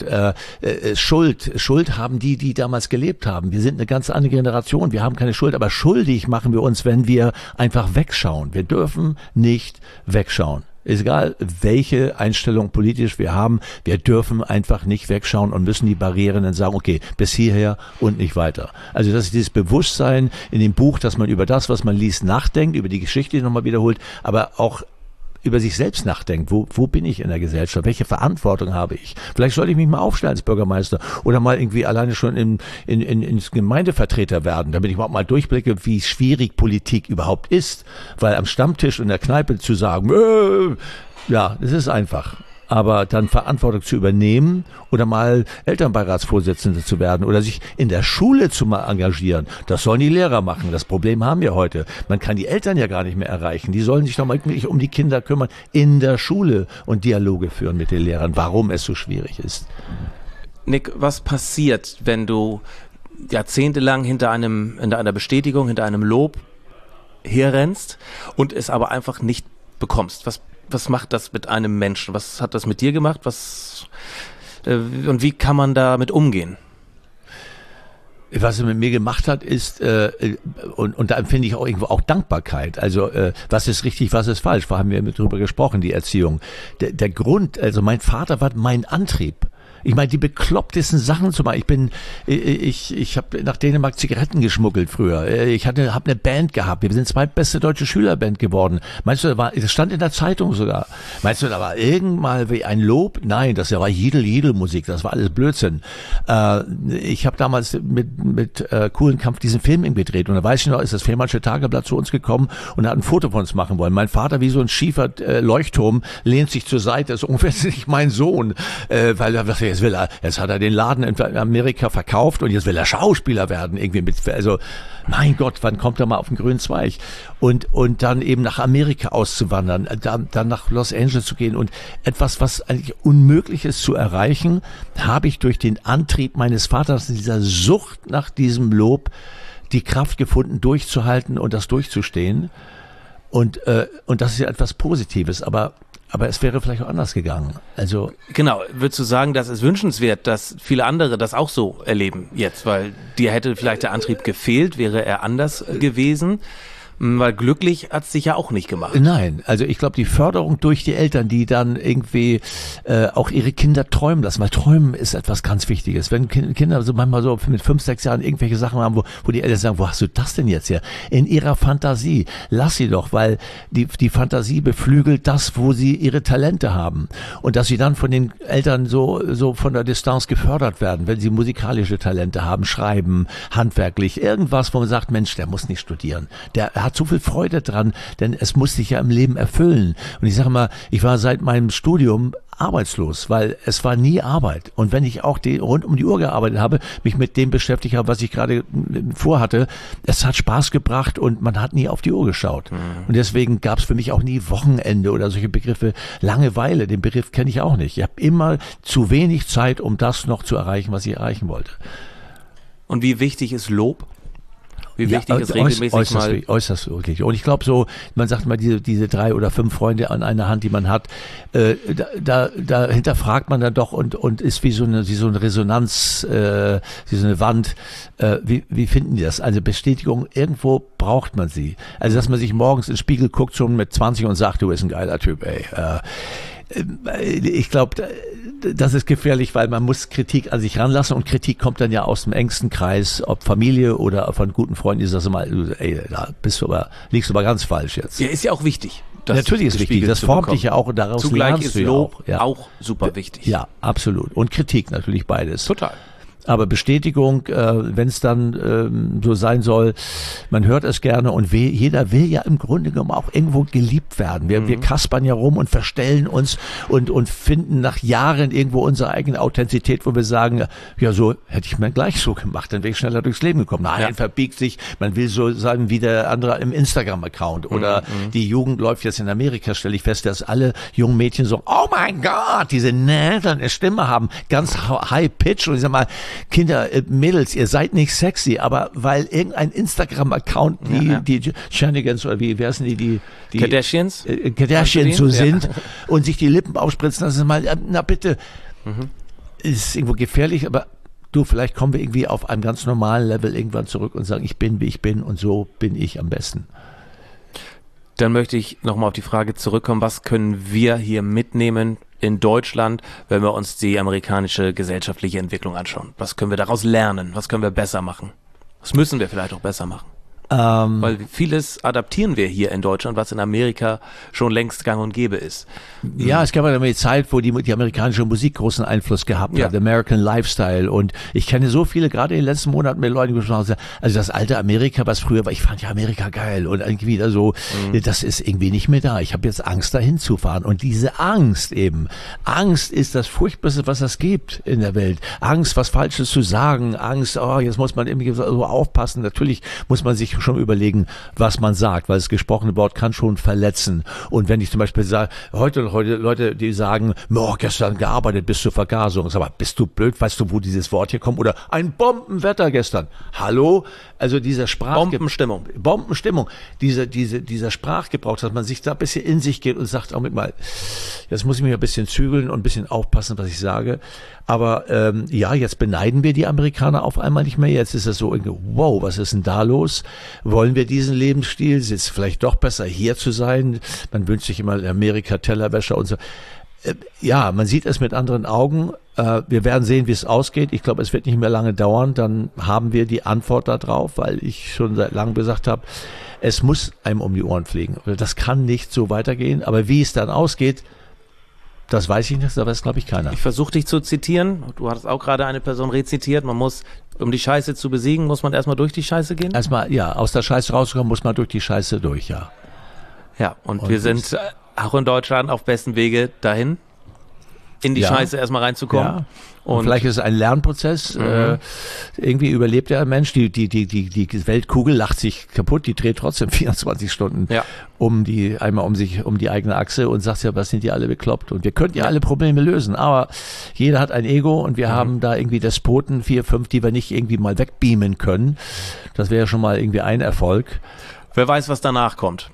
Schuld haben die damals gelebt haben. Wir sind eine ganz andere Generation. Wir haben keine Schuld, aber schuldig machen wir uns, wenn wir einfach wegschauen. Wir dürfen nicht wegschauen. Ist egal, welche Einstellung politisch wir haben, wir dürfen einfach nicht wegschauen und müssen die Barrieren dann sagen, okay, bis hierher und nicht weiter. Also das ist dieses Bewusstsein in dem Buch, dass man über das, was man liest, nachdenkt, über die Geschichte nochmal wiederholt, aber auch über sich selbst nachdenkt. Wo bin ich in der Gesellschaft? Welche Verantwortung habe ich? Vielleicht sollte ich mich mal aufstellen als Bürgermeister oder mal irgendwie alleine schon ins Gemeindevertreter werden, damit ich überhaupt mal durchblicke, wie schwierig Politik überhaupt ist. Weil am Stammtisch in der Kneipe zu sagen, ja, das ist einfach. Aber dann Verantwortung zu übernehmen oder mal Elternbeiratsvorsitzende zu werden oder sich in der Schule zu mal engagieren, das sollen die Lehrer machen. Das Problem haben wir heute. Man kann die Eltern ja gar nicht mehr erreichen. Die sollen sich doch mal wirklich um die Kinder kümmern in der Schule und Dialoge führen mit den Lehrern, warum es so schwierig ist. Nick, was passiert, wenn du jahrzehntelang hinter einer Bestätigung, hinter einem Lob herrennst und es aber einfach nicht bekommst? Was macht das mit einem Menschen? Was hat das mit dir gemacht? Und wie kann man damit umgehen? Was es mit mir gemacht hat, ist, und da empfinde ich auch irgendwo auch Dankbarkeit. Also, was ist richtig, was ist falsch? Vorher haben wir drüber gesprochen, die Erziehung. Der Grund, also mein Vater war mein Antrieb. Ich meine, die beklopptesten Sachen zu machen. Ich habe nach Dänemark Zigaretten geschmuggelt früher. Ich habe eine Band gehabt. Wir sind zweitbeste deutsche Schülerband geworden. Meinst du, das stand in der Zeitung sogar. Meinst du, da war irgendwann wie ein Lob? Nein, das war Jedel-Jedel-Musik. Das war alles Blödsinn. Ich habe damals mit Coolen Kampf diesen Film gedreht. Und da weiß ich noch, ist das Fehmarnsche Tageblatt zu uns gekommen und hat ein Foto von uns machen wollen. Mein Vater, wie so ein schiefer Leuchtturm, lehnt sich zur Seite. Das ist ungefähr nicht mein Sohn, weil er dachte, jetzt hat er den Laden in Amerika verkauft und jetzt will er Schauspieler werden irgendwie also mein Gott, wann kommt er mal auf den grünen Zweig? Und dann eben nach Amerika auszuwandern, dann nach Los Angeles zu gehen und etwas, was eigentlich unmöglich ist zu erreichen, habe ich durch den Antrieb meines Vaters, dieser Sucht nach diesem Lob, die Kraft gefunden, durchzuhalten und das durchzustehen. Und das ist ja etwas Positives, aber es wäre vielleicht auch anders gegangen. Also genau, würdest du sagen, das ist wünschenswert, dass viele andere das auch so erleben jetzt, weil dir hätte vielleicht der Antrieb gefehlt, wäre er anders gewesen? Weil glücklich hat's dich ja auch nicht gemacht. Nein, also ich glaube, die Förderung durch die Eltern, die dann irgendwie auch ihre Kinder träumen lassen, weil Träumen ist etwas ganz Wichtiges. Wenn Kinder so manchmal so mit 5, 6 Jahren irgendwelche Sachen haben, wo die Eltern sagen, wo hast du das denn jetzt her? In ihrer Fantasie, lass sie doch, weil die Fantasie beflügelt das, wo sie ihre Talente haben. Und dass sie dann von den Eltern so von der Distanz gefördert werden, wenn sie musikalische Talente haben, schreiben, handwerklich, irgendwas, wo man sagt, Mensch, der muss nicht studieren, der hat so viel Freude dran, denn es muss sich ja im Leben erfüllen. Und ich sage mal, ich war seit meinem Studium arbeitslos, weil es war nie Arbeit. Und wenn ich auch rund um die Uhr gearbeitet habe, mich mit dem beschäftigt habe, was ich gerade vorhatte, es hat Spaß gebracht und man hat nie auf die Uhr geschaut. Und deswegen gab es für mich auch nie Wochenende oder solche Begriffe. Langeweile, den Begriff kenne ich auch nicht. Ich habe immer zu wenig Zeit, um das noch zu erreichen, was ich erreichen wollte. Und wie wichtig ist Lob? Wie wichtig ist regelmäßig mal... Äußerst wirklich. Und ich glaube so, man sagt mal, diese 3 oder 5 Freunde an einer Hand, die man hat, da hinterfragt man dann doch und ist wie so eine Resonanz, wie so eine Wand. Wie finden die das? Also Bestätigung, irgendwo braucht man sie. Also dass man sich morgens in den Spiegel guckt, schon mit 20 und sagt, du bist ein geiler Typ, ey. Ich glaube, das ist gefährlich, weil man muss Kritik an sich ranlassen und Kritik kommt dann ja aus dem engsten Kreis, ob Familie oder von guten Freunden, die sagen mal, ey, da liegst du aber ganz falsch jetzt. Ja, ist ja auch wichtig. Natürlich ist wichtig, das formt dich ja auch und daraus zugleich ist Lob auch, ja. Auch super wichtig. Ja, absolut. Und Kritik natürlich beides. Total. Aber Bestätigung, wenn es dann so sein soll, man hört es gerne und jeder will ja im Grunde genommen auch irgendwo geliebt werden. Wir kaspern ja rum und verstellen uns und finden nach Jahren irgendwo unsere eigene Authentizität, wo wir sagen, ja, so hätte ich mir gleich so gemacht, dann wäre ich schneller durchs Leben gekommen. Nein, verbiegt sich, man will so sein wie der andere im Instagram-Account oder die Jugend läuft jetzt in Amerika, stelle ich fest, dass alle jungen Mädchen so, oh mein Gott, diese näherne Stimme haben, ganz high pitch und ich sag mal, Kinder, Mädels, ihr seid nicht sexy, aber weil irgendein Instagram-Account die Shenanigans oder wie heißen die Kardashians? Kardashians so sind und sich die Lippen aufspritzen, das ist mal, na bitte, ist irgendwo gefährlich, aber du, vielleicht kommen wir irgendwie auf einem ganz normalen Level irgendwann zurück und sagen, ich bin, wie ich bin und so bin ich am besten. Dann möchte ich nochmal auf die Frage zurückkommen, was können wir hier mitnehmen in Deutschland, wenn wir uns die amerikanische gesellschaftliche Entwicklung anschauen? Was können wir daraus lernen? Was können wir besser machen? Was müssen wir vielleicht auch besser machen? Weil vieles adaptieren wir hier in Deutschland, was in Amerika schon längst gang und gäbe ist. Ja, es gab ja eine Zeit, wo die amerikanische Musik großen Einfluss gehabt hat, American Lifestyle. Und ich kenne so viele, gerade in den letzten Monaten mit Leuten gesprochen, also das alte Amerika, was früher war, ich fand ja Amerika geil und irgendwie wieder so, das ist irgendwie nicht mehr da. Ich habe jetzt Angst, da hinzufahren. Und diese Angst ist das Furchtbarste, was es gibt in der Welt. Angst, was Falsches zu sagen, Angst, jetzt muss man irgendwie so aufpassen. Natürlich muss man sich schon überlegen, was man sagt, weil das gesprochene Wort kann schon verletzen. Und wenn ich zum Beispiel sage, heute Leute, die sagen, gestern gearbeitet bis zur Vergasung, aber bist du blöd, weißt du, wo dieses Wort hier kommt? Oder ein Bombenwetter gestern. Hallo? Also dieser Bombenstimmung. Dieser Sprachgebrauch, dass man sich da ein bisschen in sich geht und sagt, mal, jetzt muss ich mich ein bisschen zügeln und ein bisschen aufpassen, was ich sage. Aber jetzt beneiden wir die Amerikaner auf einmal nicht mehr. Jetzt ist es so, wow, was ist denn da los? Wollen wir diesen Lebensstil? Ist es vielleicht doch besser, hier zu sein? Man wünscht sich immer in Amerika Tellerwäscher und so. Man sieht es mit anderen Augen. Wir werden sehen, wie es ausgeht. Ich glaube, es wird nicht mehr lange dauern. Dann haben wir die Antwort darauf, weil ich schon seit langem gesagt habe, es muss einem um die Ohren fliegen. Das kann nicht so weitergehen. Aber wie es dann ausgeht, das weiß ich nicht, da weiß, glaube ich, keiner. Ich versuche dich zu zitieren. Du hattest auch gerade eine Person rezitiert. Man muss, um die Scheiße zu besiegen, muss man erstmal durch die Scheiße gehen? Erstmal, aus der Scheiße rauszukommen, muss man durch die Scheiße durch, ja. Ja, und wir sind auch in Deutschland auf besten Wege dahin, in die Scheiße erstmal reinzukommen. Ja. Und vielleicht ist es ein Lernprozess. Irgendwie überlebt der Mensch. Die Weltkugel lacht sich kaputt. Die dreht trotzdem 24 Stunden um die eigene Achse und sagt was sind die alle bekloppt? Und wir könnten alle Probleme lösen. Aber jeder hat ein Ego und wir haben da irgendwie Despoten, 4, 5, die wir nicht irgendwie mal wegbeamen können. Das wäre schon mal irgendwie ein Erfolg. Wer weiß, was danach kommt.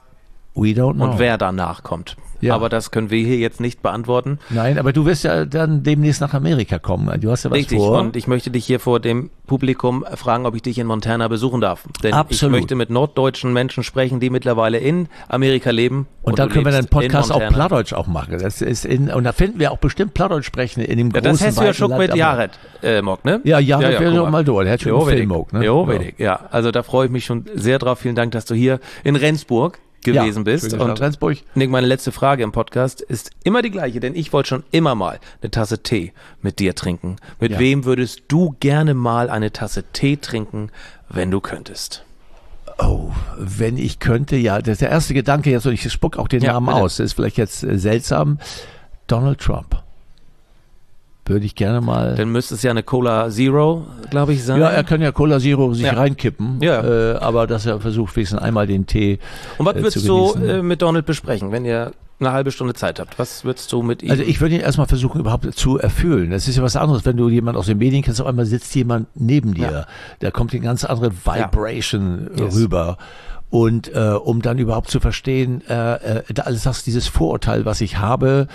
We don't know. Und wer danach kommt. Ja. Aber das können wir hier jetzt nicht beantworten. Nein, aber du wirst ja dann demnächst nach Amerika kommen. Du hast ja was Richtig, vor. Und ich möchte dich hier vor dem Publikum fragen, ob ich dich in Montana besuchen darf. Denn Absolut. Ich möchte mit norddeutschen Menschen sprechen, die mittlerweile in Amerika leben. Und dann können wir den Podcast auch Plattdeutsch auch machen. Das ist und da finden wir auch bestimmt Plattdeutsch sprechen in dem großen, das hast du ja schon mit Jared Mock, ne? Ja, Jared wäre doch mal durch. Der hat schon einen Film Mock, ne? Ja, also da freue ich mich schon sehr drauf. Vielen Dank, dass du hier in Rendsburg gewesen bist. Und Nick, meine letzte Frage im Podcast ist immer die gleiche, denn ich wollte schon immer mal eine Tasse Tee mit dir trinken. Mit wem würdest du gerne mal eine Tasse Tee trinken, wenn du könntest? Oh, wenn ich könnte, das ist der erste Gedanke jetzt, und ich spuck auch den Namen aus, das ist vielleicht jetzt seltsam, Donald Trump. Würde ich gerne mal. Dann müsste es ja eine Cola Zero, glaube ich, sein. Ja, er kann ja Cola Zero sich reinkippen. Ja. Aber dass er versucht, wenigstens einmal den Tee Und was würdest du mit Donald besprechen, wenn ihr eine halbe Stunde Zeit habt? Was würdest du mit ihm? Also ich würde ihn erstmal versuchen, überhaupt zu erfüllen. Das ist ja was anderes, wenn du jemand aus den Medien kennst, auf einmal sitzt jemand neben dir. Ja. Da kommt eine ganz andere Vibration rüber. Und um dann überhaupt zu verstehen, alles das, dieses Vorurteil, was ich habe,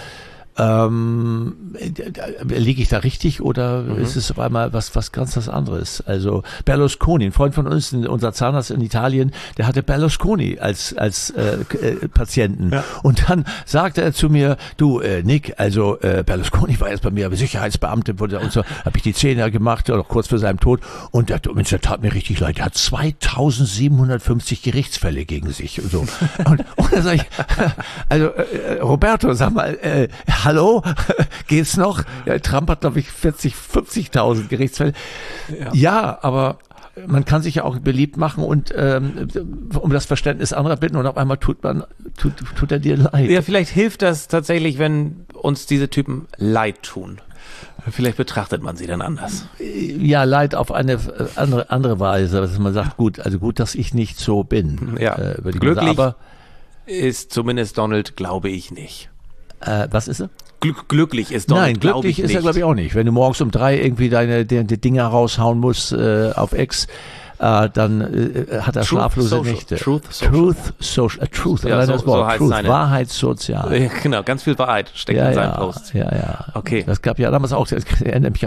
liege ich da richtig oder ist es auf einmal was ganz was anderes? Also Berlusconi, ein Freund von uns, unser Zahnarzt in Italien, der hatte Berlusconi als Patienten. Ja. Und dann sagte er zu mir, du Nick, also Berlusconi war jetzt bei mir Sicherheitsbeamte und so, habe ich die Zähne gemacht, noch kurz vor seinem Tod, und der tat mir richtig leid. Der hat 2750 Gerichtsfälle gegen sich und so. und dann sage ich, also Roberto, sag mal, hallo, geht's noch? Ja, Trump hat, glaube ich, 50.000 Gerichtsfälle. Ja, aber man kann sich ja auch beliebt machen und um das Verständnis anderer bitten, und auf einmal tut er dir leid. Ja, vielleicht hilft das tatsächlich, wenn uns diese Typen leid tun. Vielleicht betrachtet man sie dann anders. Ja, Leid auf eine andere Weise, dass man sagt, gut, dass ich nicht so bin. Ja, glücklich aber ist zumindest Donald, glaube ich, nicht. Was ist er? Glücklich ist doch. Nein, glücklich ist er, glaube ich, auch nicht. Wenn du morgens um 3 irgendwie deine Dinger raushauen musst auf X, dann hat er schlaflose Nächte. Truth Social. Truth, ja, das Wort. So Truth, Wahrheitssozial. Ja, genau, ganz viel Wahrheit steckt in seinen Posts. Ja. Okay. Das gab ja damals auch, nämlich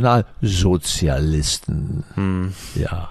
Nationalsozialisten. Ja.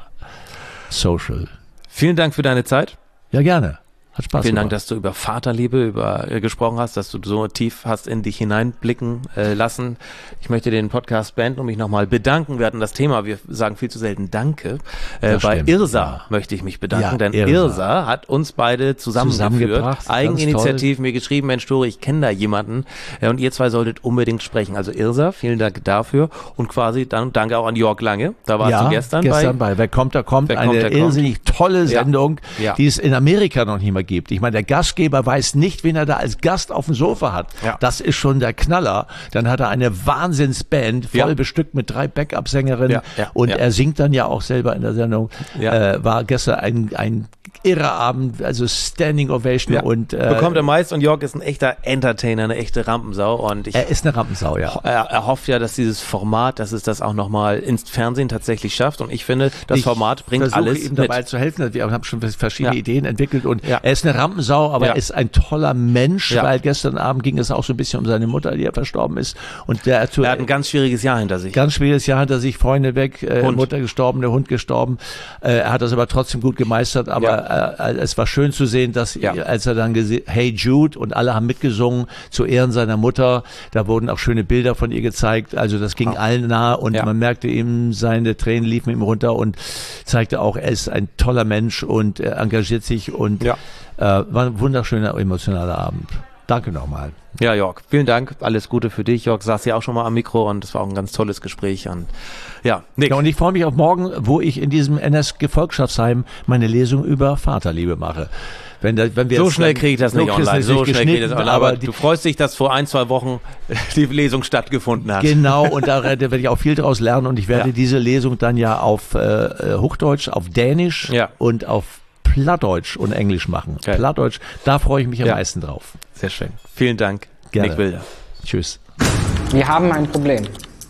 Social. Vielen Dank für deine Zeit. Ja, gerne. Hat Spaß Vielen Dank, gemacht. dass du über Vaterliebe gesprochen hast, dass du so tief hast in dich hineinblicken lassen. Ich möchte den Podcast beenden und mich nochmal bedanken. Wir hatten das Thema, wir sagen viel zu selten Danke. Bei Irsa möchte ich mich bedanken, denn Irsa hat uns beide zusammengeführt. Eigeninitiativ mir geschrieben, Mensch, Tore, ich kenne da jemanden und ihr zwei solltet unbedingt sprechen. Also Irsa, vielen Dank dafür und quasi dann danke auch an Jörg Lange. Da warst du gestern bei. Wer kommt, da kommt. Eine irrsinnig tolle Sendung, die es in Amerika noch nicht mehr gibt. Ich meine, der Gastgeber weiß nicht, wen er da als Gast auf dem Sofa hat. Ja. Das ist schon der Knaller. Dann hat er eine Wahnsinnsband, voll bestückt mit 3 Backup-Sängerinnen. Und er singt dann ja auch selber in der Sendung. War gestern ein irrer Abend, also Standing Ovation. Und bekommt er meist und Jörg ist ein echter Entertainer, eine echte Rampensau. Und er ist eine Rampensau, ja. Er hofft ja, dass dieses Format, dass es das auch nochmal ins Fernsehen tatsächlich schafft. Und ich finde, das Format bringt alles ihm dabei zu helfen. Wir haben schon verschiedene Ideen entwickelt und er ist eine Rampensau, aber er ist ein toller Mensch, weil gestern Abend ging es auch so ein bisschen um seine Mutter, die verstorben ist. Und er hat ein ganz schwieriges Jahr hinter sich. Ganz schwieriges Jahr hinter sich, Freunde weg, Mutter gestorben, der Hund gestorben. Er hat das aber trotzdem gut gemeistert, aber es war schön zu sehen, dass als er dann Hey Jude und alle haben mitgesungen zu Ehren seiner Mutter, da wurden auch schöne Bilder von ihr gezeigt, also das ging allen nahe und man merkte ihm, seine Tränen liefen ihm runter und zeigte auch, er ist ein toller Mensch und er engagiert sich und war ein wunderschöner, emotionaler Abend. Danke nochmal. Ja, Jörg, vielen Dank. Alles Gute für dich. Jörg saß ja auch schon mal am Mikro und es war auch ein ganz tolles Gespräch. Und Nick. Ja, und ich freue mich auf morgen, wo ich in diesem NS-Gefolgschaftsheim meine Lesung über Vaterliebe mache. Wenn wir so schnell kriege ich das nicht online. So schnell kriege ich das online. Aber du freust dich, dass vor 1-2 Wochen die Lesung stattgefunden hat. Genau, und da werde ich auch viel draus lernen. Und ich werde diese Lesung dann ja auf Hochdeutsch, auf Dänisch und auf Plattdeutsch und Englisch machen. Okay. Plattdeutsch, da freue ich mich am meisten drauf. Sehr schön. Vielen Dank. Gerne. Nick Wilder. Tschüss. Wir haben ein Problem.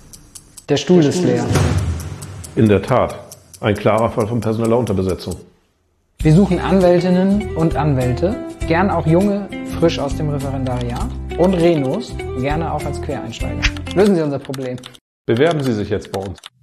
Der Stuhl ist leer. In der Tat. Ein klarer Fall von personeller Unterbesetzung. Wir suchen Anwältinnen und Anwälte, gern auch junge, frisch aus dem Referendariat und Renos, gerne auch als Quereinsteiger. Lösen Sie unser Problem. Bewerben Sie sich jetzt bei uns.